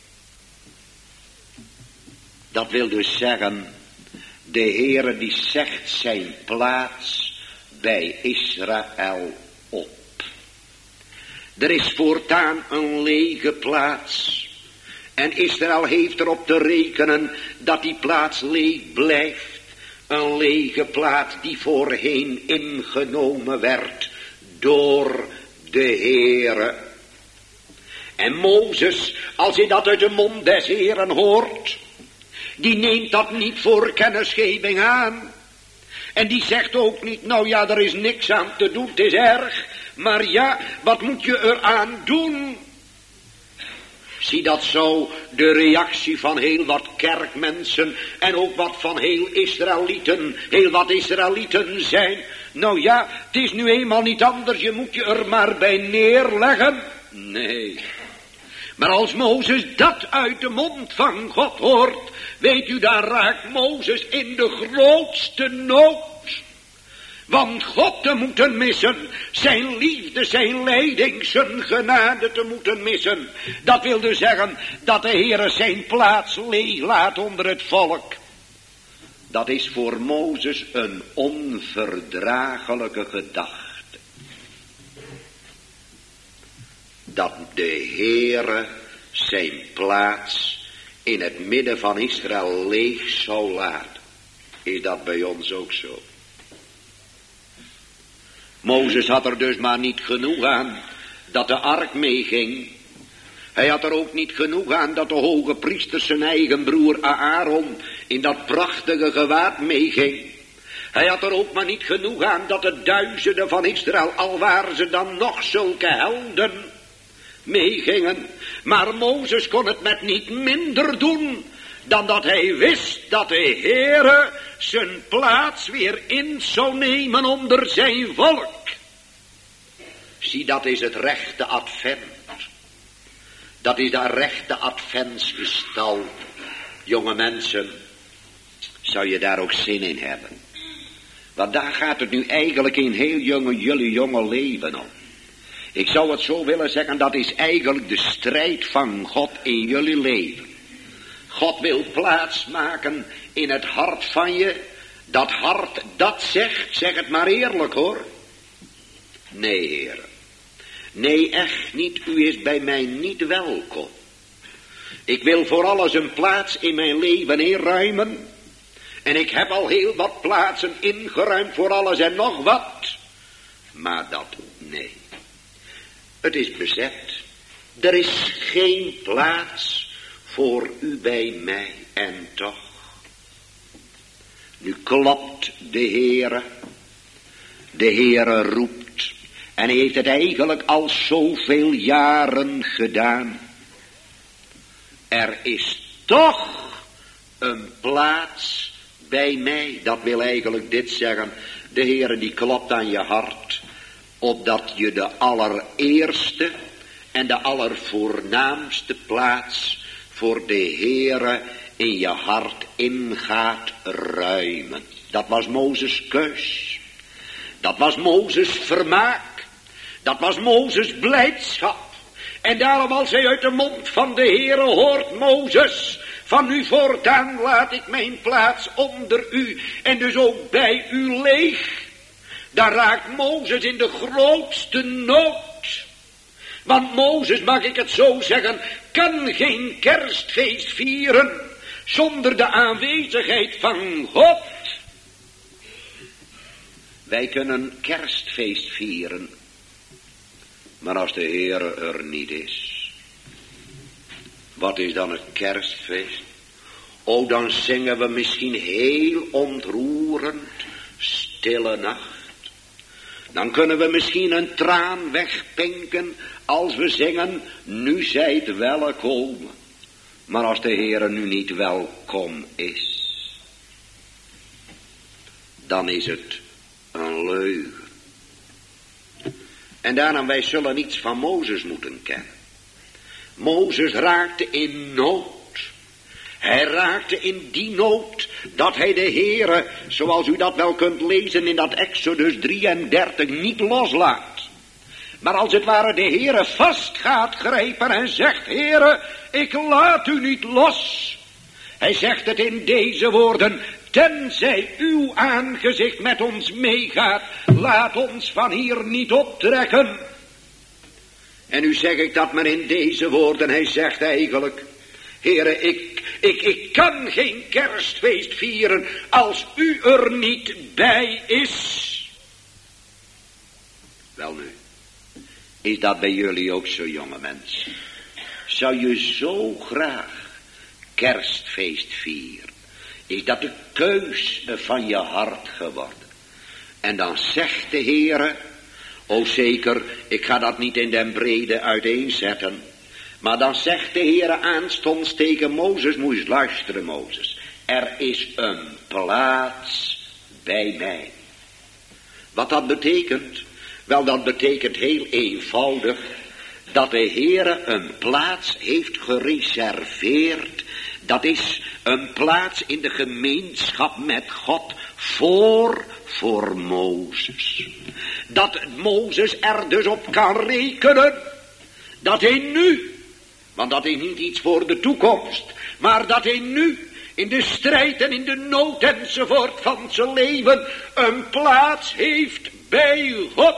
Dat wil dus zeggen, de Heere die zegt zijn plaats bij Israël op. Er is voortaan een lege plaats. En Israël heeft erop te rekenen dat die plaats leeg blijft. Een lege plaats die voorheen ingenomen werd door de Heere. En Mozes, als hij dat uit de mond des Heeren hoort, die neemt dat niet voor kennisgeving aan. En die zegt ook niet, nou ja, er is niks aan te doen, het is erg. Maar ja, wat moet je eraan doen? Zie dat zo de reactie van heel wat kerkmensen en ook wat van heel Israëlieten, heel wat Israëlieten zijn. Nou ja, het is nu eenmaal niet anders, je moet je er maar bij neerleggen. Nee. Maar als Mozes dat uit de mond van God hoort, weet u, daar raakt Mozes in de grootste nood. Want God te moeten missen, zijn liefde, zijn leiding, zijn genade te moeten missen. Dat wil dus zeggen dat de Heere zijn plaats leeg laat onder het volk. Dat is voor Mozes een onverdraaglijke gedachte. Dat de Heere zijn plaats in het midden van Israël leeg zou laten. Is dat bij ons ook zo? Mozes had er dus maar niet genoeg aan dat de ark meeging. Hij had er ook niet genoeg aan dat de hoge priester zijn eigen broer Aaron in dat prachtige gewaad meeging. Hij had er ook maar niet genoeg aan dat de duizenden van Israël, al waren ze dan nog zulke helden, meegingen. Maar Mozes kon het met niet minder doen dan dat hij wist dat de Heere zijn plaats weer in zou nemen onder zijn volk. Zie, dat is het rechte advent. Dat is de rechte adventsgestalte. Jonge mensen, zou je daar ook zin in hebben? Want daar gaat het nu eigenlijk in heel jonge, jullie jonge leven om. Ik zou het zo willen zeggen, dat is eigenlijk de strijd van God in jullie leven. God wil plaats maken in het hart van je. Dat hart dat zegt, zeg het maar eerlijk hoor. Nee, Heer. Nee, echt niet. U is bij mij niet welkom. Ik wil voor alles een plaats in mijn leven inruimen. En ik heb al heel wat plaatsen ingeruimd voor alles en nog wat. Maar dat, nee. Het is bezet. Er is geen plaats voor u bij mij en toch. Nu klopt de Heere. De Heere roept. En hij heeft het eigenlijk al zoveel jaren gedaan. Er is toch een plaats bij mij. Dat wil eigenlijk dit zeggen. De Heere die klopt aan je hart. Opdat je de allereerste en de allervoornaamste plaats voor de Heere in je hart in gaat ruimen. Dat was Mozes' keus. Dat was Mozes' vermaak. Dat was Mozes' blijdschap. En daarom als hij uit de mond van de Heere hoort, Mozes, van nu voortaan laat ik mijn plaats onder u en dus ook bij u leeg. Daar raakt Mozes in de grootste nood. Want Mozes, mag ik het zo zeggen, kan geen kerstfeest vieren zonder de aanwezigheid van God. Wij kunnen kerstfeest vieren, maar als de Heere er niet is, wat is dan het kerstfeest? O, dan zingen we misschien heel ontroerend, Stille Nacht. Dan kunnen we misschien een traan wegpinken als we zingen, nu zijt welkom. Maar als de Heere nu niet welkom is, dan is het een leugen. En daarom, wij zullen iets van Mozes moeten kennen. Mozes raakte in nood. Hij raakte in die nood dat hij de Heere, zoals u dat wel kunt lezen in dat Exodus drieëndertig, niet loslaat. Maar als het ware de Heere vast gaat grijpen en zegt, Heere, ik laat u niet los. Hij zegt het in deze woorden, tenzij uw aangezicht met ons meegaat, laat ons van hier niet optrekken. En nu zeg ik dat maar in deze woorden, hij zegt eigenlijk, Heere, ik, ik, ik kan geen kerstfeest vieren als u er niet bij is. Wel nu, is dat bij jullie ook zo, jonge mensen? Zou je zo graag kerstfeest vieren? Is dat de keus van je hart geworden? En dan zegt de Heere, o zeker, ik ga dat niet in den brede uiteenzetten, maar dan zegt de Heere aanstonds tegen Mozes, moet je luisteren Mozes, er is een plaats bij mij. Wat dat betekent? Wel, dat betekent heel eenvoudig dat de Heere een plaats heeft gereserveerd. Dat is een plaats in de gemeenschap met God voor, voor Mozes. Dat Mozes er dus op kan rekenen dat hij nu, want dat is niet iets voor de toekomst, maar dat hij nu in de strijd en in de nood enzovoort van zijn leven een plaats heeft bij God.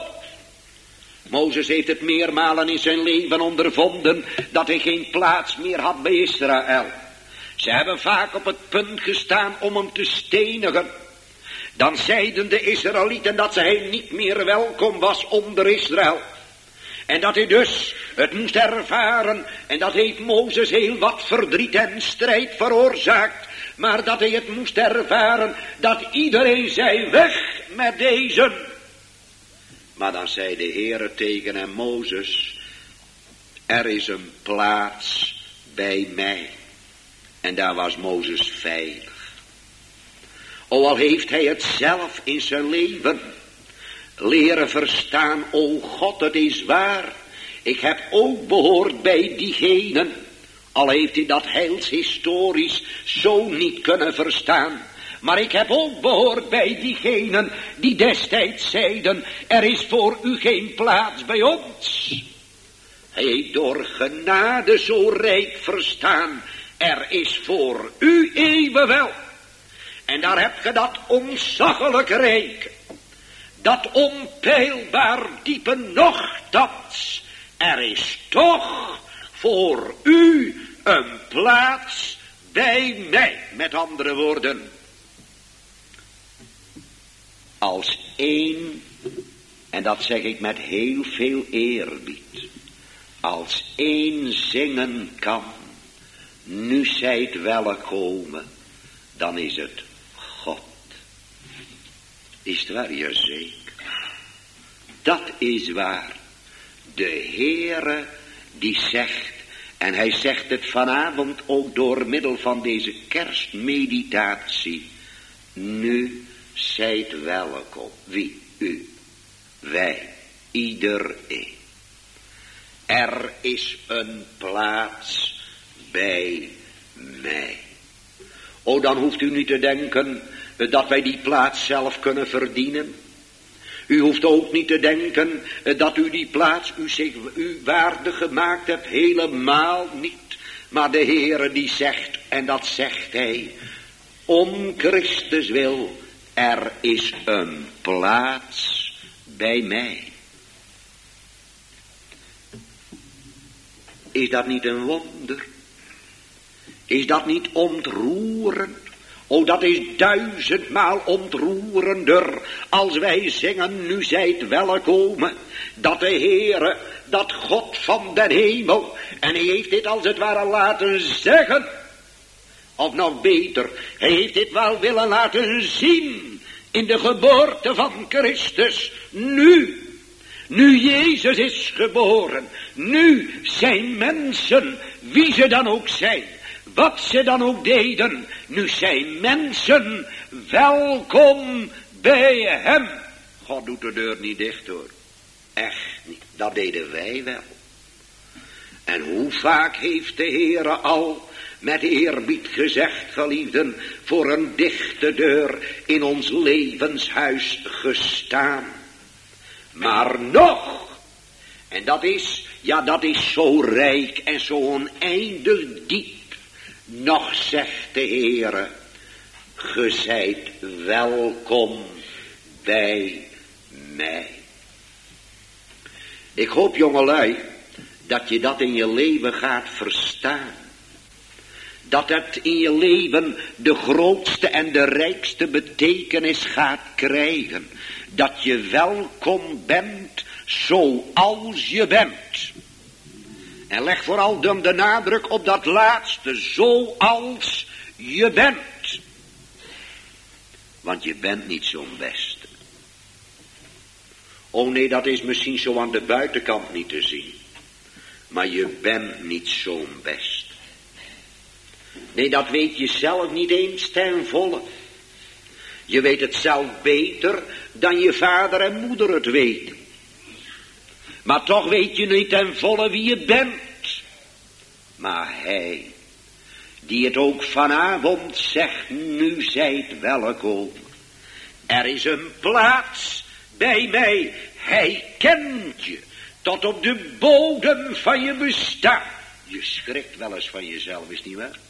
Mozes heeft het meermalen in zijn leven ondervonden dat hij geen plaats meer had bij Israël. Ze hebben vaak op het punt gestaan om hem te stenigen. Dan zeiden de Israëlieten dat hij niet meer welkom was onder Israël. En dat hij dus het moest ervaren. En dat heeft Mozes heel wat verdriet en strijd veroorzaakt. Maar dat hij het moest ervaren dat iedereen zei, weg met deze. Maar dan zei de Heere tegen hem, Mozes, er is een plaats bij mij. En daar was Mozes veilig. O, al heeft hij het zelf in zijn leven leren verstaan, o God, het is waar. Ik heb ook behoord bij diegenen, al heeft hij dat heilshistorisch zo niet kunnen verstaan. Maar ik heb ook behoord bij diegenen die destijds zeiden, er is voor u geen plaats bij ons. Hij heeft door genade zo rijk verstaan, er is voor u evenwel. En daar heb je dat ontzaglijk rijk, dat onpeilbaar diepe nochtans, er is toch voor u een plaats bij mij. Met andere woorden, als één, en dat zeg ik met heel veel eerbied, als één zingen kan, nu zijt welkom, dan is het God. Is het waar? Jazeker. Dat is waar. De Heere die zegt, en hij zegt het vanavond ook door middel van deze kerstmeditatie, nu zijt welkom. Wie? U. Wij. Iedereen. Er is een plaats bij mij. O, dan hoeft u niet te denken dat wij die plaats zelf kunnen verdienen. U hoeft ook niet te denken dat u die plaats u zich u waardig gemaakt hebt. Helemaal niet. Maar de Heere die zegt, en dat zegt hij, om Christus wil, er is een plaats bij mij. Is dat niet een wonder? Is dat niet ontroerend? O, dat is duizendmaal ontroerender als wij zingen, nu zijt welkomen, dat de Heere, dat God van den hemel, en hij heeft dit als het ware laten zeggen, of nog beter, hij heeft dit wel willen laten zien in de geboorte van Christus. Nu, nu Jezus is geboren, nu zijn mensen, wie ze dan ook zijn, wat ze dan ook deden, nu zijn mensen welkom bij hem. God doet de deur niet dicht hoor. Echt niet. Dat deden wij wel. En hoe vaak heeft de Heere al met eerbied gezegd, geliefden, voor een dichte deur in ons levenshuis gestaan. Maar nog, en dat is, ja dat is zo rijk en zo oneindig diep. Nog zegt de Heere, ge zijt welkom bij mij. Ik hoop jongelui, dat je dat in je leven gaat verstaan. Dat het in je leven de grootste en de rijkste betekenis gaat krijgen. Dat je welkom bent zoals je bent. En leg vooral dan de nadruk op dat laatste, zoals je bent. Want je bent niet zo'n beste. Oh nee, dat is misschien zo aan de buitenkant niet te zien. Maar je bent niet zo'n best. Nee, dat weet je zelf niet eens ten volle. Je weet het zelf beter dan je vader en moeder het weten. Maar toch weet je niet ten volle wie je bent. Maar hij, die het ook vanavond zegt, nu zijt welkom. Er is een plaats bij mij. Hij kent je tot op de bodem van je bestaan. Je schrikt wel eens van jezelf, is niet waar?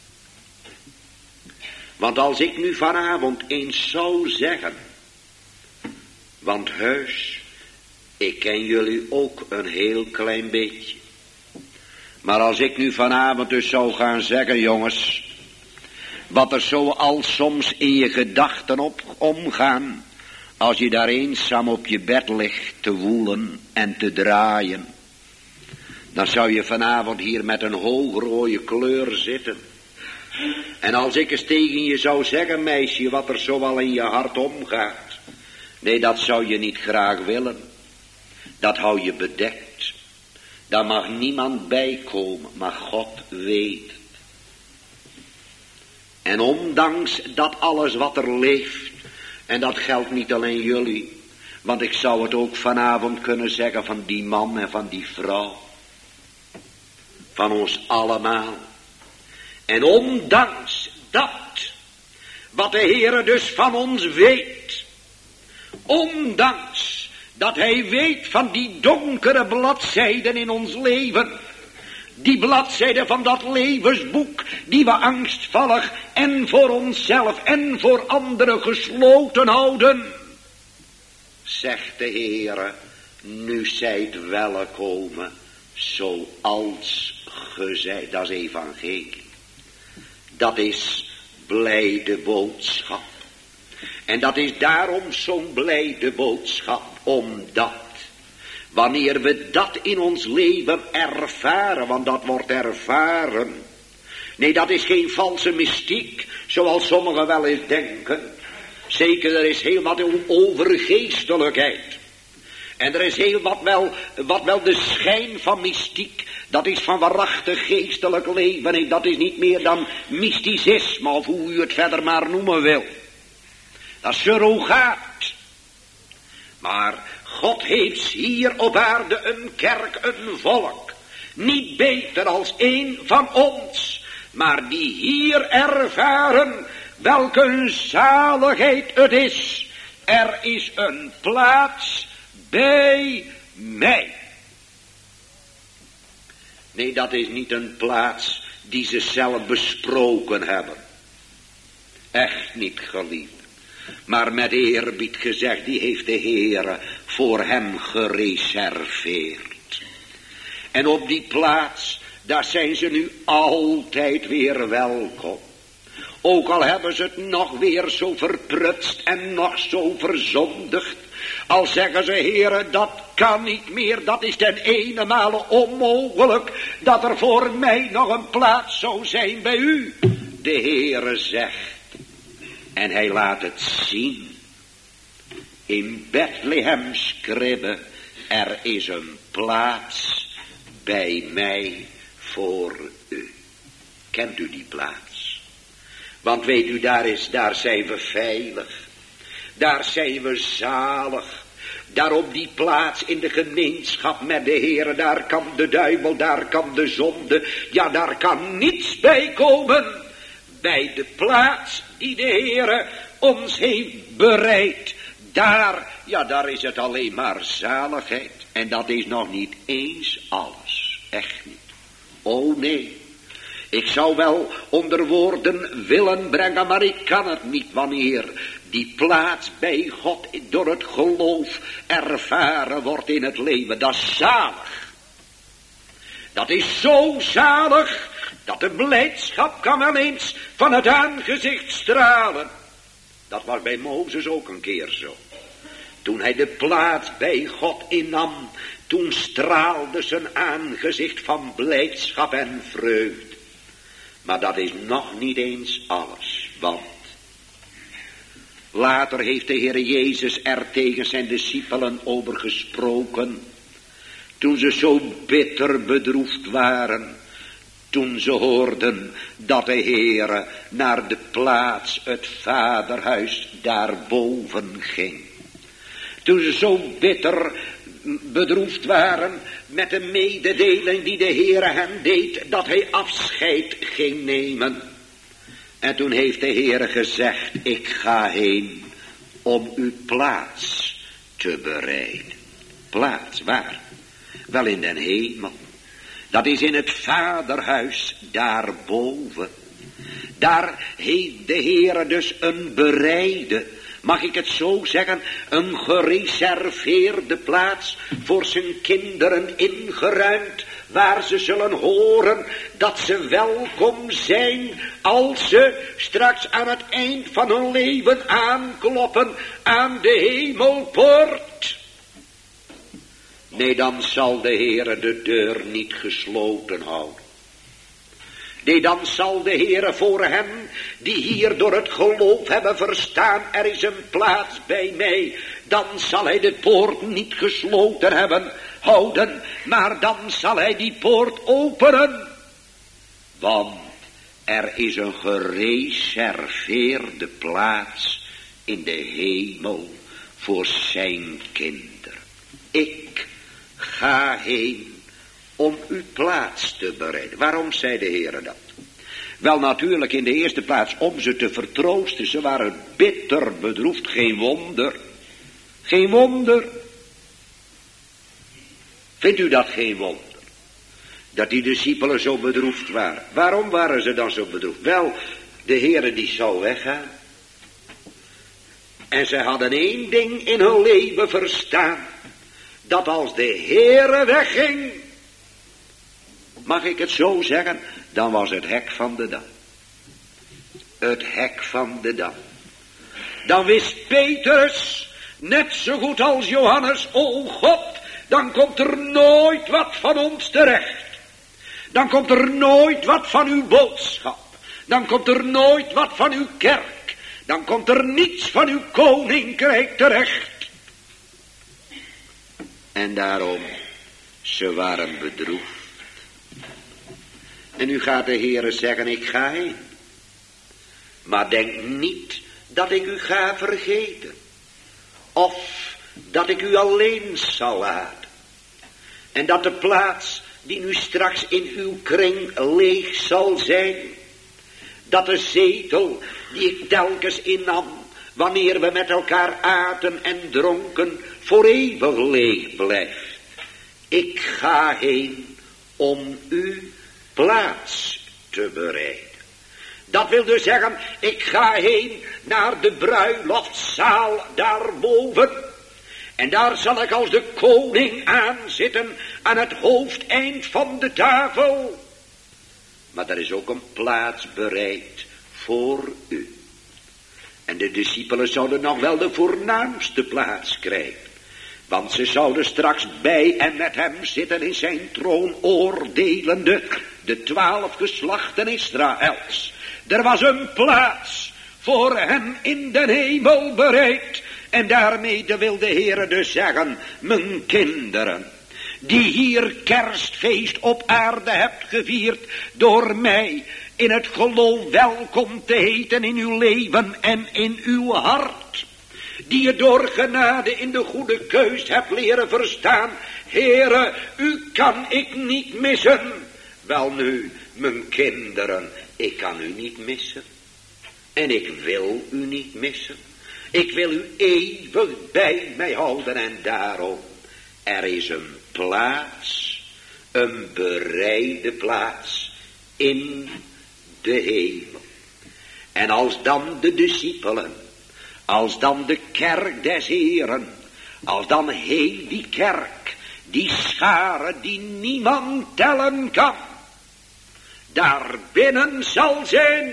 Want als ik nu vanavond eens zou zeggen, want heus, ik ken jullie ook een heel klein beetje. Maar als ik nu vanavond dus zou gaan zeggen, jongens, wat er zo al soms in je gedachten op omgaan, als je daar eenzaam op je bed ligt te woelen en te draaien, dan zou je vanavond hier met een hoogrode kleur zitten. En als ik eens tegen je zou zeggen, meisje, wat er zo al in je hart omgaat, nee, dat zou je niet graag willen. Dat hou je bedekt. Daar mag niemand bij komen, maar God weet het. En ondanks dat alles wat er leeft, en dat geldt niet alleen jullie, want ik zou het ook vanavond kunnen zeggen van die man en van die vrouw. Van ons allemaal. En ondanks dat, wat de Heere dus van ons weet, ondanks dat hij weet van die donkere bladzijden in ons leven, die bladzijden van dat levensboek, die we angstvallig en voor onszelf en voor anderen gesloten houden, zegt de Heere, nu zijt welkom, zoals ge zijt. Dat is evangelie. Dat is blijde boodschap. En dat is daarom zo'n blijde boodschap, omdat wanneer we dat in ons leven ervaren, want dat wordt ervaren. Nee, dat is geen valse mystiek, zoals sommigen wel eens denken. Zeker, er is heel wat overgeestelijkheid. En er is heel wat wel, wat wel de schijn van mystiek. Dat is van waarachtig geestelijk leven. En dat is niet meer dan mysticisme, of hoe u het verder maar noemen wil. Dat is surrogaat. Maar God heeft hier op aarde een kerk, een volk. Niet beter als één van ons. Maar die hier ervaren welke een zaligheid het is. Er is een plaats bij mij. Nee, dat is niet een plaats die ze zelf besproken hebben. Echt niet, geliefd. Maar met eerbied gezegd, die heeft de Heere voor hem gereserveerd. En op die plaats daar zijn ze nu altijd weer welkom. Ook al hebben ze het nog weer zo verprutst en nog zo verzondigd. Al zeggen ze, Heere, dat kan niet meer, dat is ten ene male onmogelijk, dat er voor mij nog een plaats zou zijn bij u. De Heere zegt, en hij laat het zien. In Bethlehems kribbe, er is een plaats bij mij voor u. Kent u die plaats? Want weet u, daar is, daar zijn we veilig. Daar zijn we zalig. Daar op die plaats in de gemeenschap met de Heere, daar kan de duivel, daar kan de zonde, ja, daar kan niets bij komen. Bij de plaats die de Heere ons heeft bereid, daar, ja, daar is het alleen maar zaligheid. En dat is nog niet eens alles. Echt niet. Oh nee. Ik zou wel onder woorden willen brengen, maar ik kan het niet wanneer die plaats bij God door het geloof ervaren wordt in het leven. Dat is zalig. Dat is zo zalig dat de blijdschap kan wel eens van het aangezicht stralen. Dat was bij Mozes ook een keer zo. Toen hij de plaats bij God innam, toen straalde zijn aangezicht van blijdschap en vreugde. Maar dat is nog niet eens alles, want later heeft de Heer Jezus er tegen zijn discipelen over gesproken, toen ze zo bitter bedroefd waren, toen ze hoorden dat de Heer naar de plaats, het vaderhuis, daarboven ging. Toen ze zo bitter bedroefd waren met de mededeling die de Heere hen deed, dat hij afscheid ging nemen. En toen heeft de Heere gezegd, ik ga heen om uw plaats te bereiden. Plaats, waar? Wel in den hemel. Dat is in het vaderhuis daarboven. Daar heeft de Heere dus een bereide, mag ik het zo zeggen, een gereserveerde plaats voor zijn kinderen ingeruimd, waar ze zullen horen dat ze welkom zijn als ze straks aan het eind van hun leven aankloppen aan de hemelpoort. Nee, dan zal de Heere de deur niet gesloten houden. Nee, dan zal de Heere voor hen, die hier door het geloof hebben verstaan, er is een plaats bij mij, dan zal hij de poort niet gesloten hebben, houden, maar dan zal hij die poort openen. Want er is een gereserveerde plaats in de hemel voor zijn kinderen. Ik ga heen om uw plaats te bereiden. Waarom zei de Heere dat? Wel, natuurlijk in de eerste plaats om ze te vertroosten. Ze waren bitter bedroefd. Geen wonder. Geen wonder. Vindt u dat geen wonder? Dat die discipelen zo bedroefd waren. Waarom waren ze dan zo bedroefd? Wel, de Heere die zou weggaan. En ze hadden één ding in hun leven verstaan. Dat als de Heere wegging, mag ik het zo zeggen, dan was het hek van de dam. Het hek van de dam. Dan wist Petrus, net zo goed als Johannes, o God, dan komt er nooit wat van ons terecht. Dan komt er nooit wat van uw boodschap. Dan komt er nooit wat van uw kerk. Dan komt er niets van uw koninkrijk terecht. En daarom, ze waren bedroefd. En nu gaat de Heere zeggen, ik ga heen. Maar denk niet dat ik u ga vergeten. Of dat ik u alleen zal laten. En dat de plaats die nu straks in uw kring leeg zal zijn. Dat de zetel die ik telkens innam, wanneer we met elkaar aten en dronken, voor eeuwig leeg blijft. Ik ga heen om u plaats te bereiden. Dat wil dus zeggen, ik ga heen naar de bruiloftzaal daarboven. En daar zal ik als de koning aanzitten aan het hoofdeind van de tafel. Maar er is ook een plaats bereid voor u. En de discipelen zouden nog wel de voornaamste plaats krijgen. Want ze zouden straks bij en met hem zitten in zijn troon oordelende de twaalf geslachten Israëls. Er was een plaats voor hen in de hemel bereid. En daarmee wil de Heere dus zeggen, mijn kinderen, die hier kerstfeest op aarde hebt gevierd door mij in het geloof welkom te heten in uw leven en in uw hart. Die je door genade in de goede keus hebt leren verstaan. Heere, u kan ik niet missen. Wel nu, mijn kinderen, ik kan u niet missen. En ik wil u niet missen. Ik wil u eeuwig bij mij houden en daarom, er is een plaats, een bereide plaats in de hemel. En als dan de discipelen, als dan de kerk des Heren, als dan heel die kerk, die schare die niemand tellen kan, daar binnen zal zijn,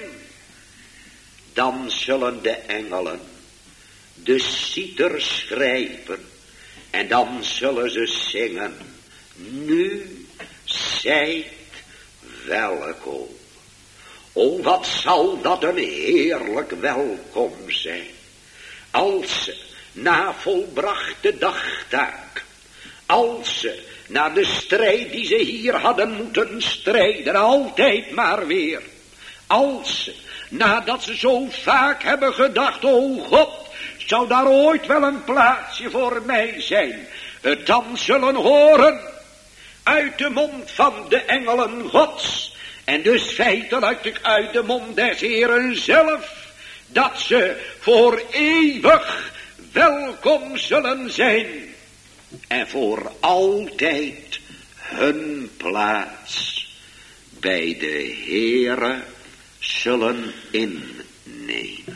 dan zullen de engelen de citers grijpen en dan zullen ze zingen, nu zijt welkom. O, wat zal dat een heerlijk welkom zijn, als ze na volbrachte dagtaak, als ze na de strijd die ze hier hadden moeten strijden, altijd maar weer, als ze, nadat ze zo vaak hebben gedacht, o God, zou daar ooit wel een plaatsje voor mij zijn, het dan zullen horen uit de mond van de engelen Gods, en dus feitelijk uit de mond des Heeren zelf, dat ze voor eeuwig welkom zullen zijn en voor altijd hun plaats bij de Heere zullen innemen.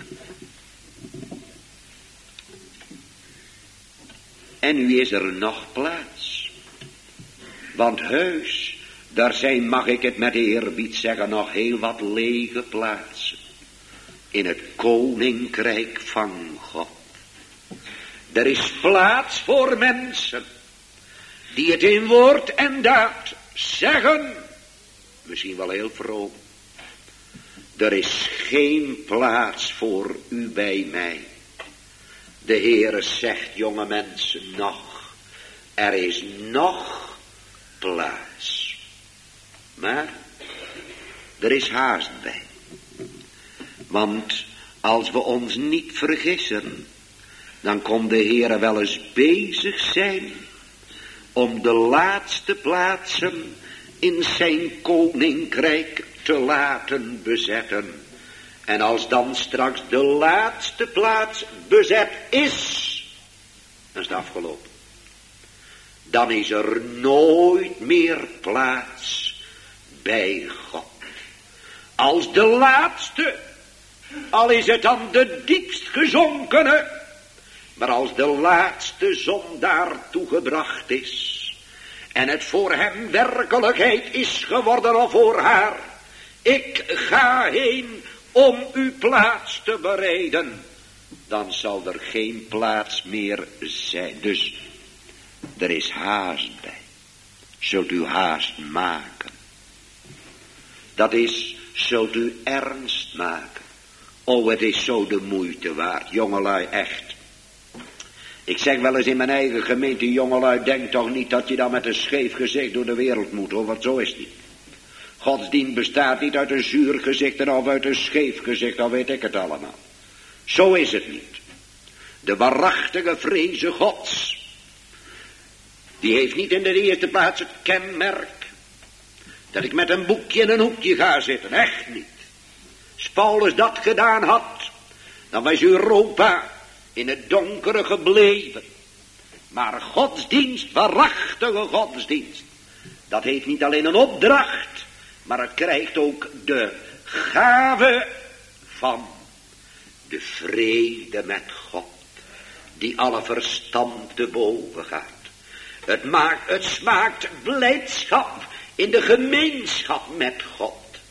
En nu is er nog plaats, want heus, daar zijn, mag ik het met eerbied zeggen, nog heel wat lege plaatsen in het koninkrijk van God. Er is plaats voor mensen die het in woord en daad zeggen, misschien wel heel vroom. Er is geen plaats voor u bij mij. De Heere zegt, jonge mensen, nog, er is nog plaats. Maar er is haast bij. Want als we ons niet vergissen, dan kon de Heere wel eens bezig zijn om de laatste plaatsen in zijn koninkrijk te laten bezetten. En als dan straks de laatste plaats bezet is, dan is het afgelopen. Dan is er nooit meer plaats bij God. Als de laatste, al is het dan de diepst gezonkene, maar als de laatste zondaar toegebracht is, en het voor hem werkelijkheid is geworden of voor haar, ik ga heen om uw plaats te bereiden, dan zal er geen plaats meer zijn. Dus er is haast bij. Zult u haast maken. Dat is, zult u ernst maken. Oh, het is zo de moeite waard, jongelui, echt. Ik zeg wel eens in mijn eigen gemeente, jongelui, denk toch niet dat je dan met een scheef gezicht door de wereld moet, hoor, want zo is het niet. Godsdienst bestaat niet uit een zuur gezicht of uit een scheef gezicht, dan weet ik het allemaal. Zo is het niet. De waarachtige vreze Gods, die heeft niet in de eerste plaats het kenmerk dat ik met een boekje in een hoekje ga zitten, echt niet. Als Paulus dat gedaan had, dan was Europa in het donkere gebleven. Maar godsdienst, waarachtige godsdienst, dat heeft niet alleen een opdracht, maar het krijgt ook de gave van de vrede met God, die alle verstand te boven gaat. Het maakt, het smaakt blijdschap in de gemeenschap met God.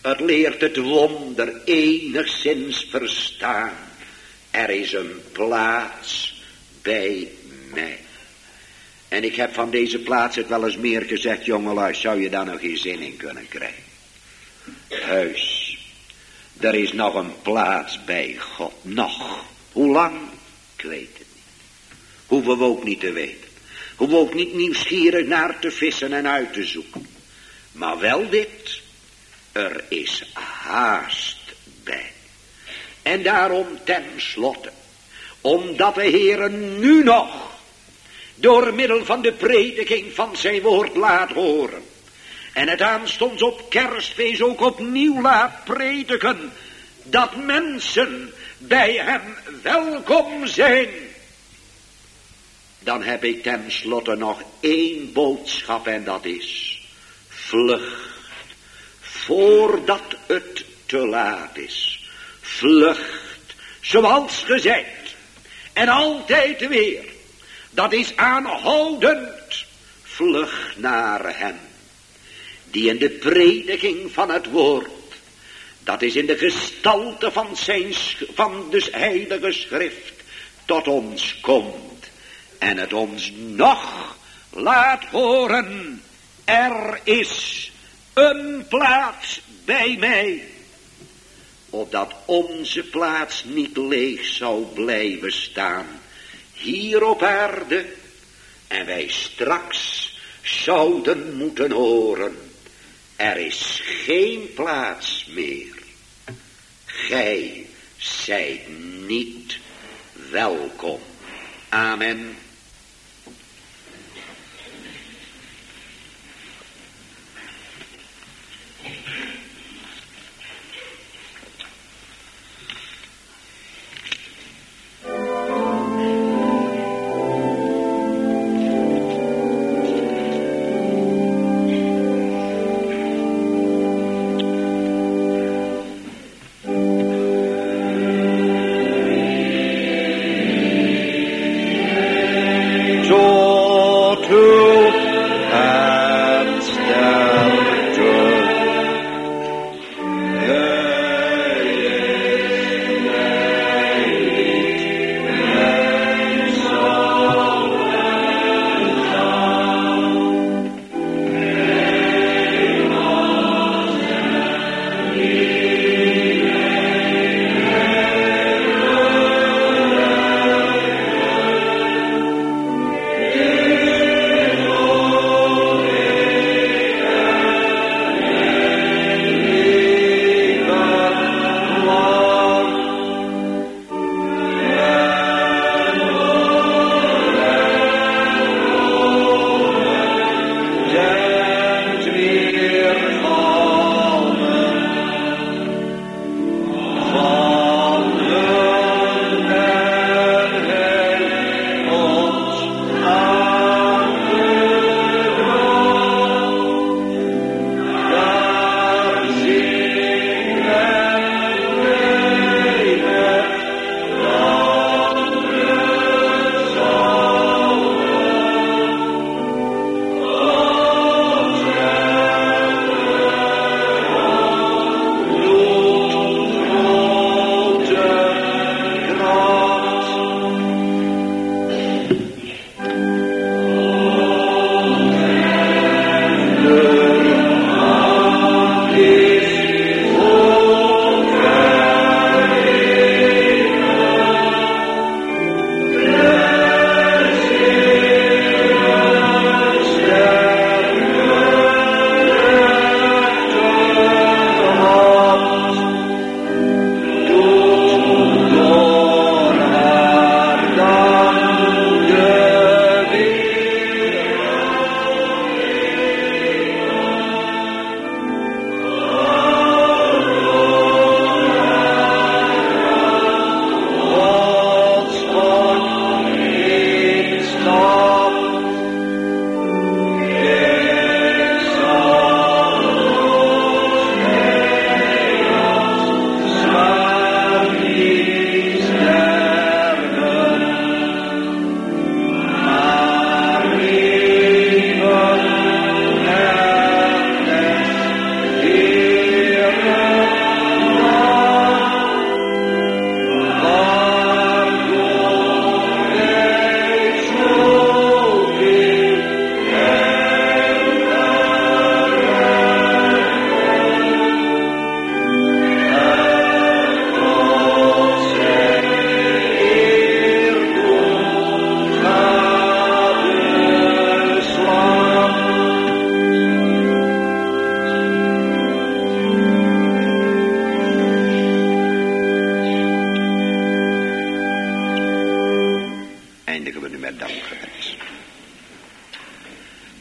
Het leert het wonder enigszins verstaan. Er is een plaats bij mij. En ik heb van deze plaats het wel eens meer gezegd, jongelui, zou je daar nog geen zin in kunnen krijgen? Huis, er is nog een plaats bij God, nog. Hoe lang? Ik weet het niet. Hoeven we ook niet te weten. Hoeven we ook niet nieuwsgierig naar te vissen en uit te zoeken. Maar wel dit, er is haast bij. En daarom tenslotte, omdat de Heere nu nog door middel van de prediking van zijn woord laat horen. En het aanstonds op kerstfeest ook opnieuw laat prediken. Dat mensen bij hem welkom zijn. Dan heb ik tenslotte nog één boodschap en dat is. Vlucht. Voordat het te laat is. Vlucht. Zoals gezegd. En altijd weer. Dat is aanhoudend. Vlucht naar hem. Die in de prediking van het woord. Dat is in de gestalte van zijn, van de heilige schrift. Tot ons komt. En het ons nog laat horen. Er is een plaats bij mij. Opdat onze plaats niet leeg zou blijven staan. Hier op aarde. En wij straks zouden moeten horen. Er is geen plaats meer. Gij zijt niet welkom. Amen.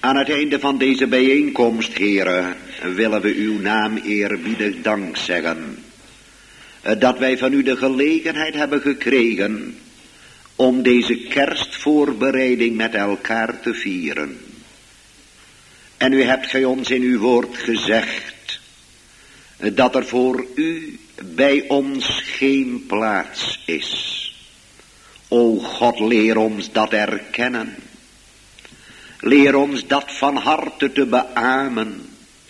Aan het einde van deze bijeenkomst, heren, willen we uw naam eerbiedig dank zeggen. Dat wij van u de gelegenheid hebben gekregen om deze kerstvoorbereiding met elkaar te vieren. En u hebt gij ons in uw woord gezegd dat er voor u bij ons geen plaats is. O God, leer ons dat erkennen. Leer ons dat van harte te beamen.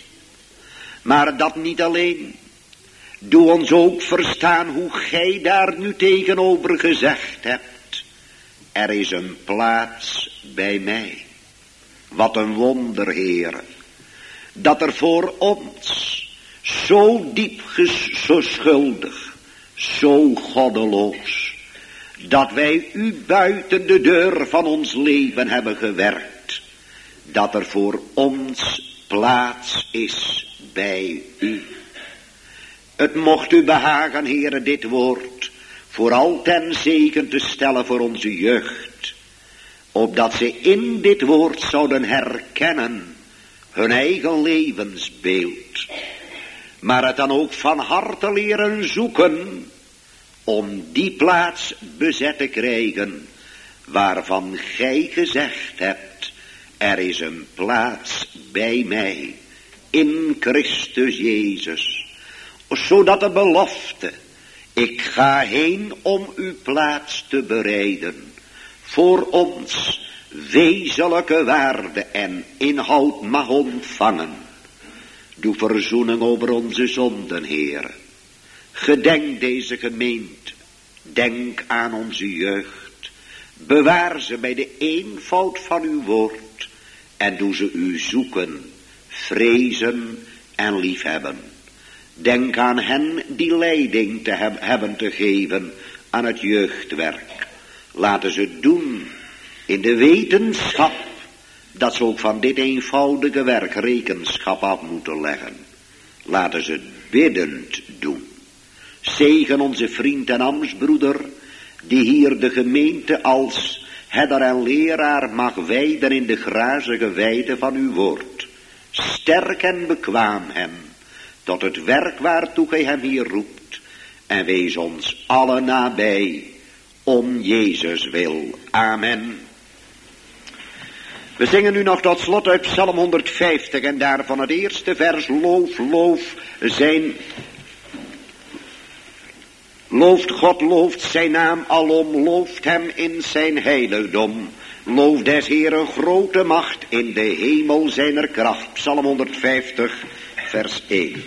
Maar dat niet alleen. Doe ons ook verstaan hoe gij daar nu tegenover gezegd hebt. Er is een plaats bij mij. Wat een wonder, Heer. Dat er voor ons zo diep ges- zo schuldig, zo goddeloos, dat wij u buiten de deur van ons leven hebben gewerkt, dat er voor ons plaats is bij u. Het mocht u behagen, Heere, dit woord vooral ten zegen te stellen voor onze jeugd, opdat ze in dit woord zouden herkennen hun eigen levensbeeld, maar het dan ook van harte leren zoeken om die plaats bezet te krijgen waarvan gij gezegd hebt, er is een plaats bij mij in Christus Jezus, zodat de belofte, ik ga heen om uw plaats te bereiden, voor ons wezenlijke waarde en inhoud mag ontvangen. Doe verzoening over onze zonden, Heer. Gedenk deze gemeente. Denk aan onze jeugd. Bewaar ze bij de eenvoud van uw woord. En doe ze u zoeken, vrezen en liefhebben. Denk aan hen die leiding te heb, hebben te geven aan het jeugdwerk. Laten ze doen in de wetenschap dat ze ook van dit eenvoudige werk rekenschap af moeten leggen. Laten ze het biddend doen. Zegen onze vriend en ambtsbroeder, die hier de gemeente als herder en leraar mag wijden in de grazige weide van uw woord. Sterk en bekwaam hem tot het werk waartoe gij hem hier roept, en wees ons allen nabij, om Jezus wil. Amen. We zingen nu nog tot slot uit Psalm honderdvijftig en daarvan het eerste vers, loof, loof zijn, looft God, looft zijn naam alom, looft hem in zijn heiligdom. Loof des Heeren grote macht, in de hemel zijner kracht. Psalm honderdvijftig, vers één.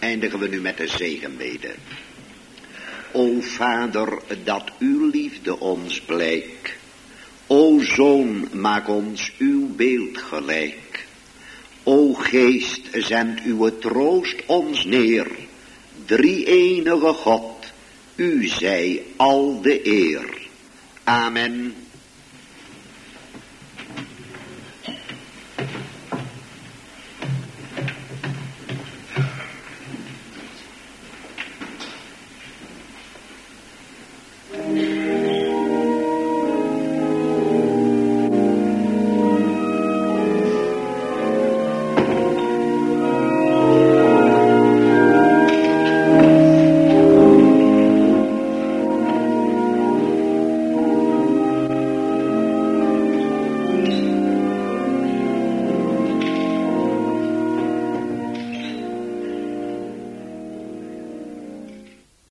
eindigen we nu met de zegenbede. O Vader, dat uw liefde ons blijk. O Zoon, maak ons uw beeld gelijk. O Geest, zend uw troost ons neer. Drie-enige God, u zij al de eer. Amen.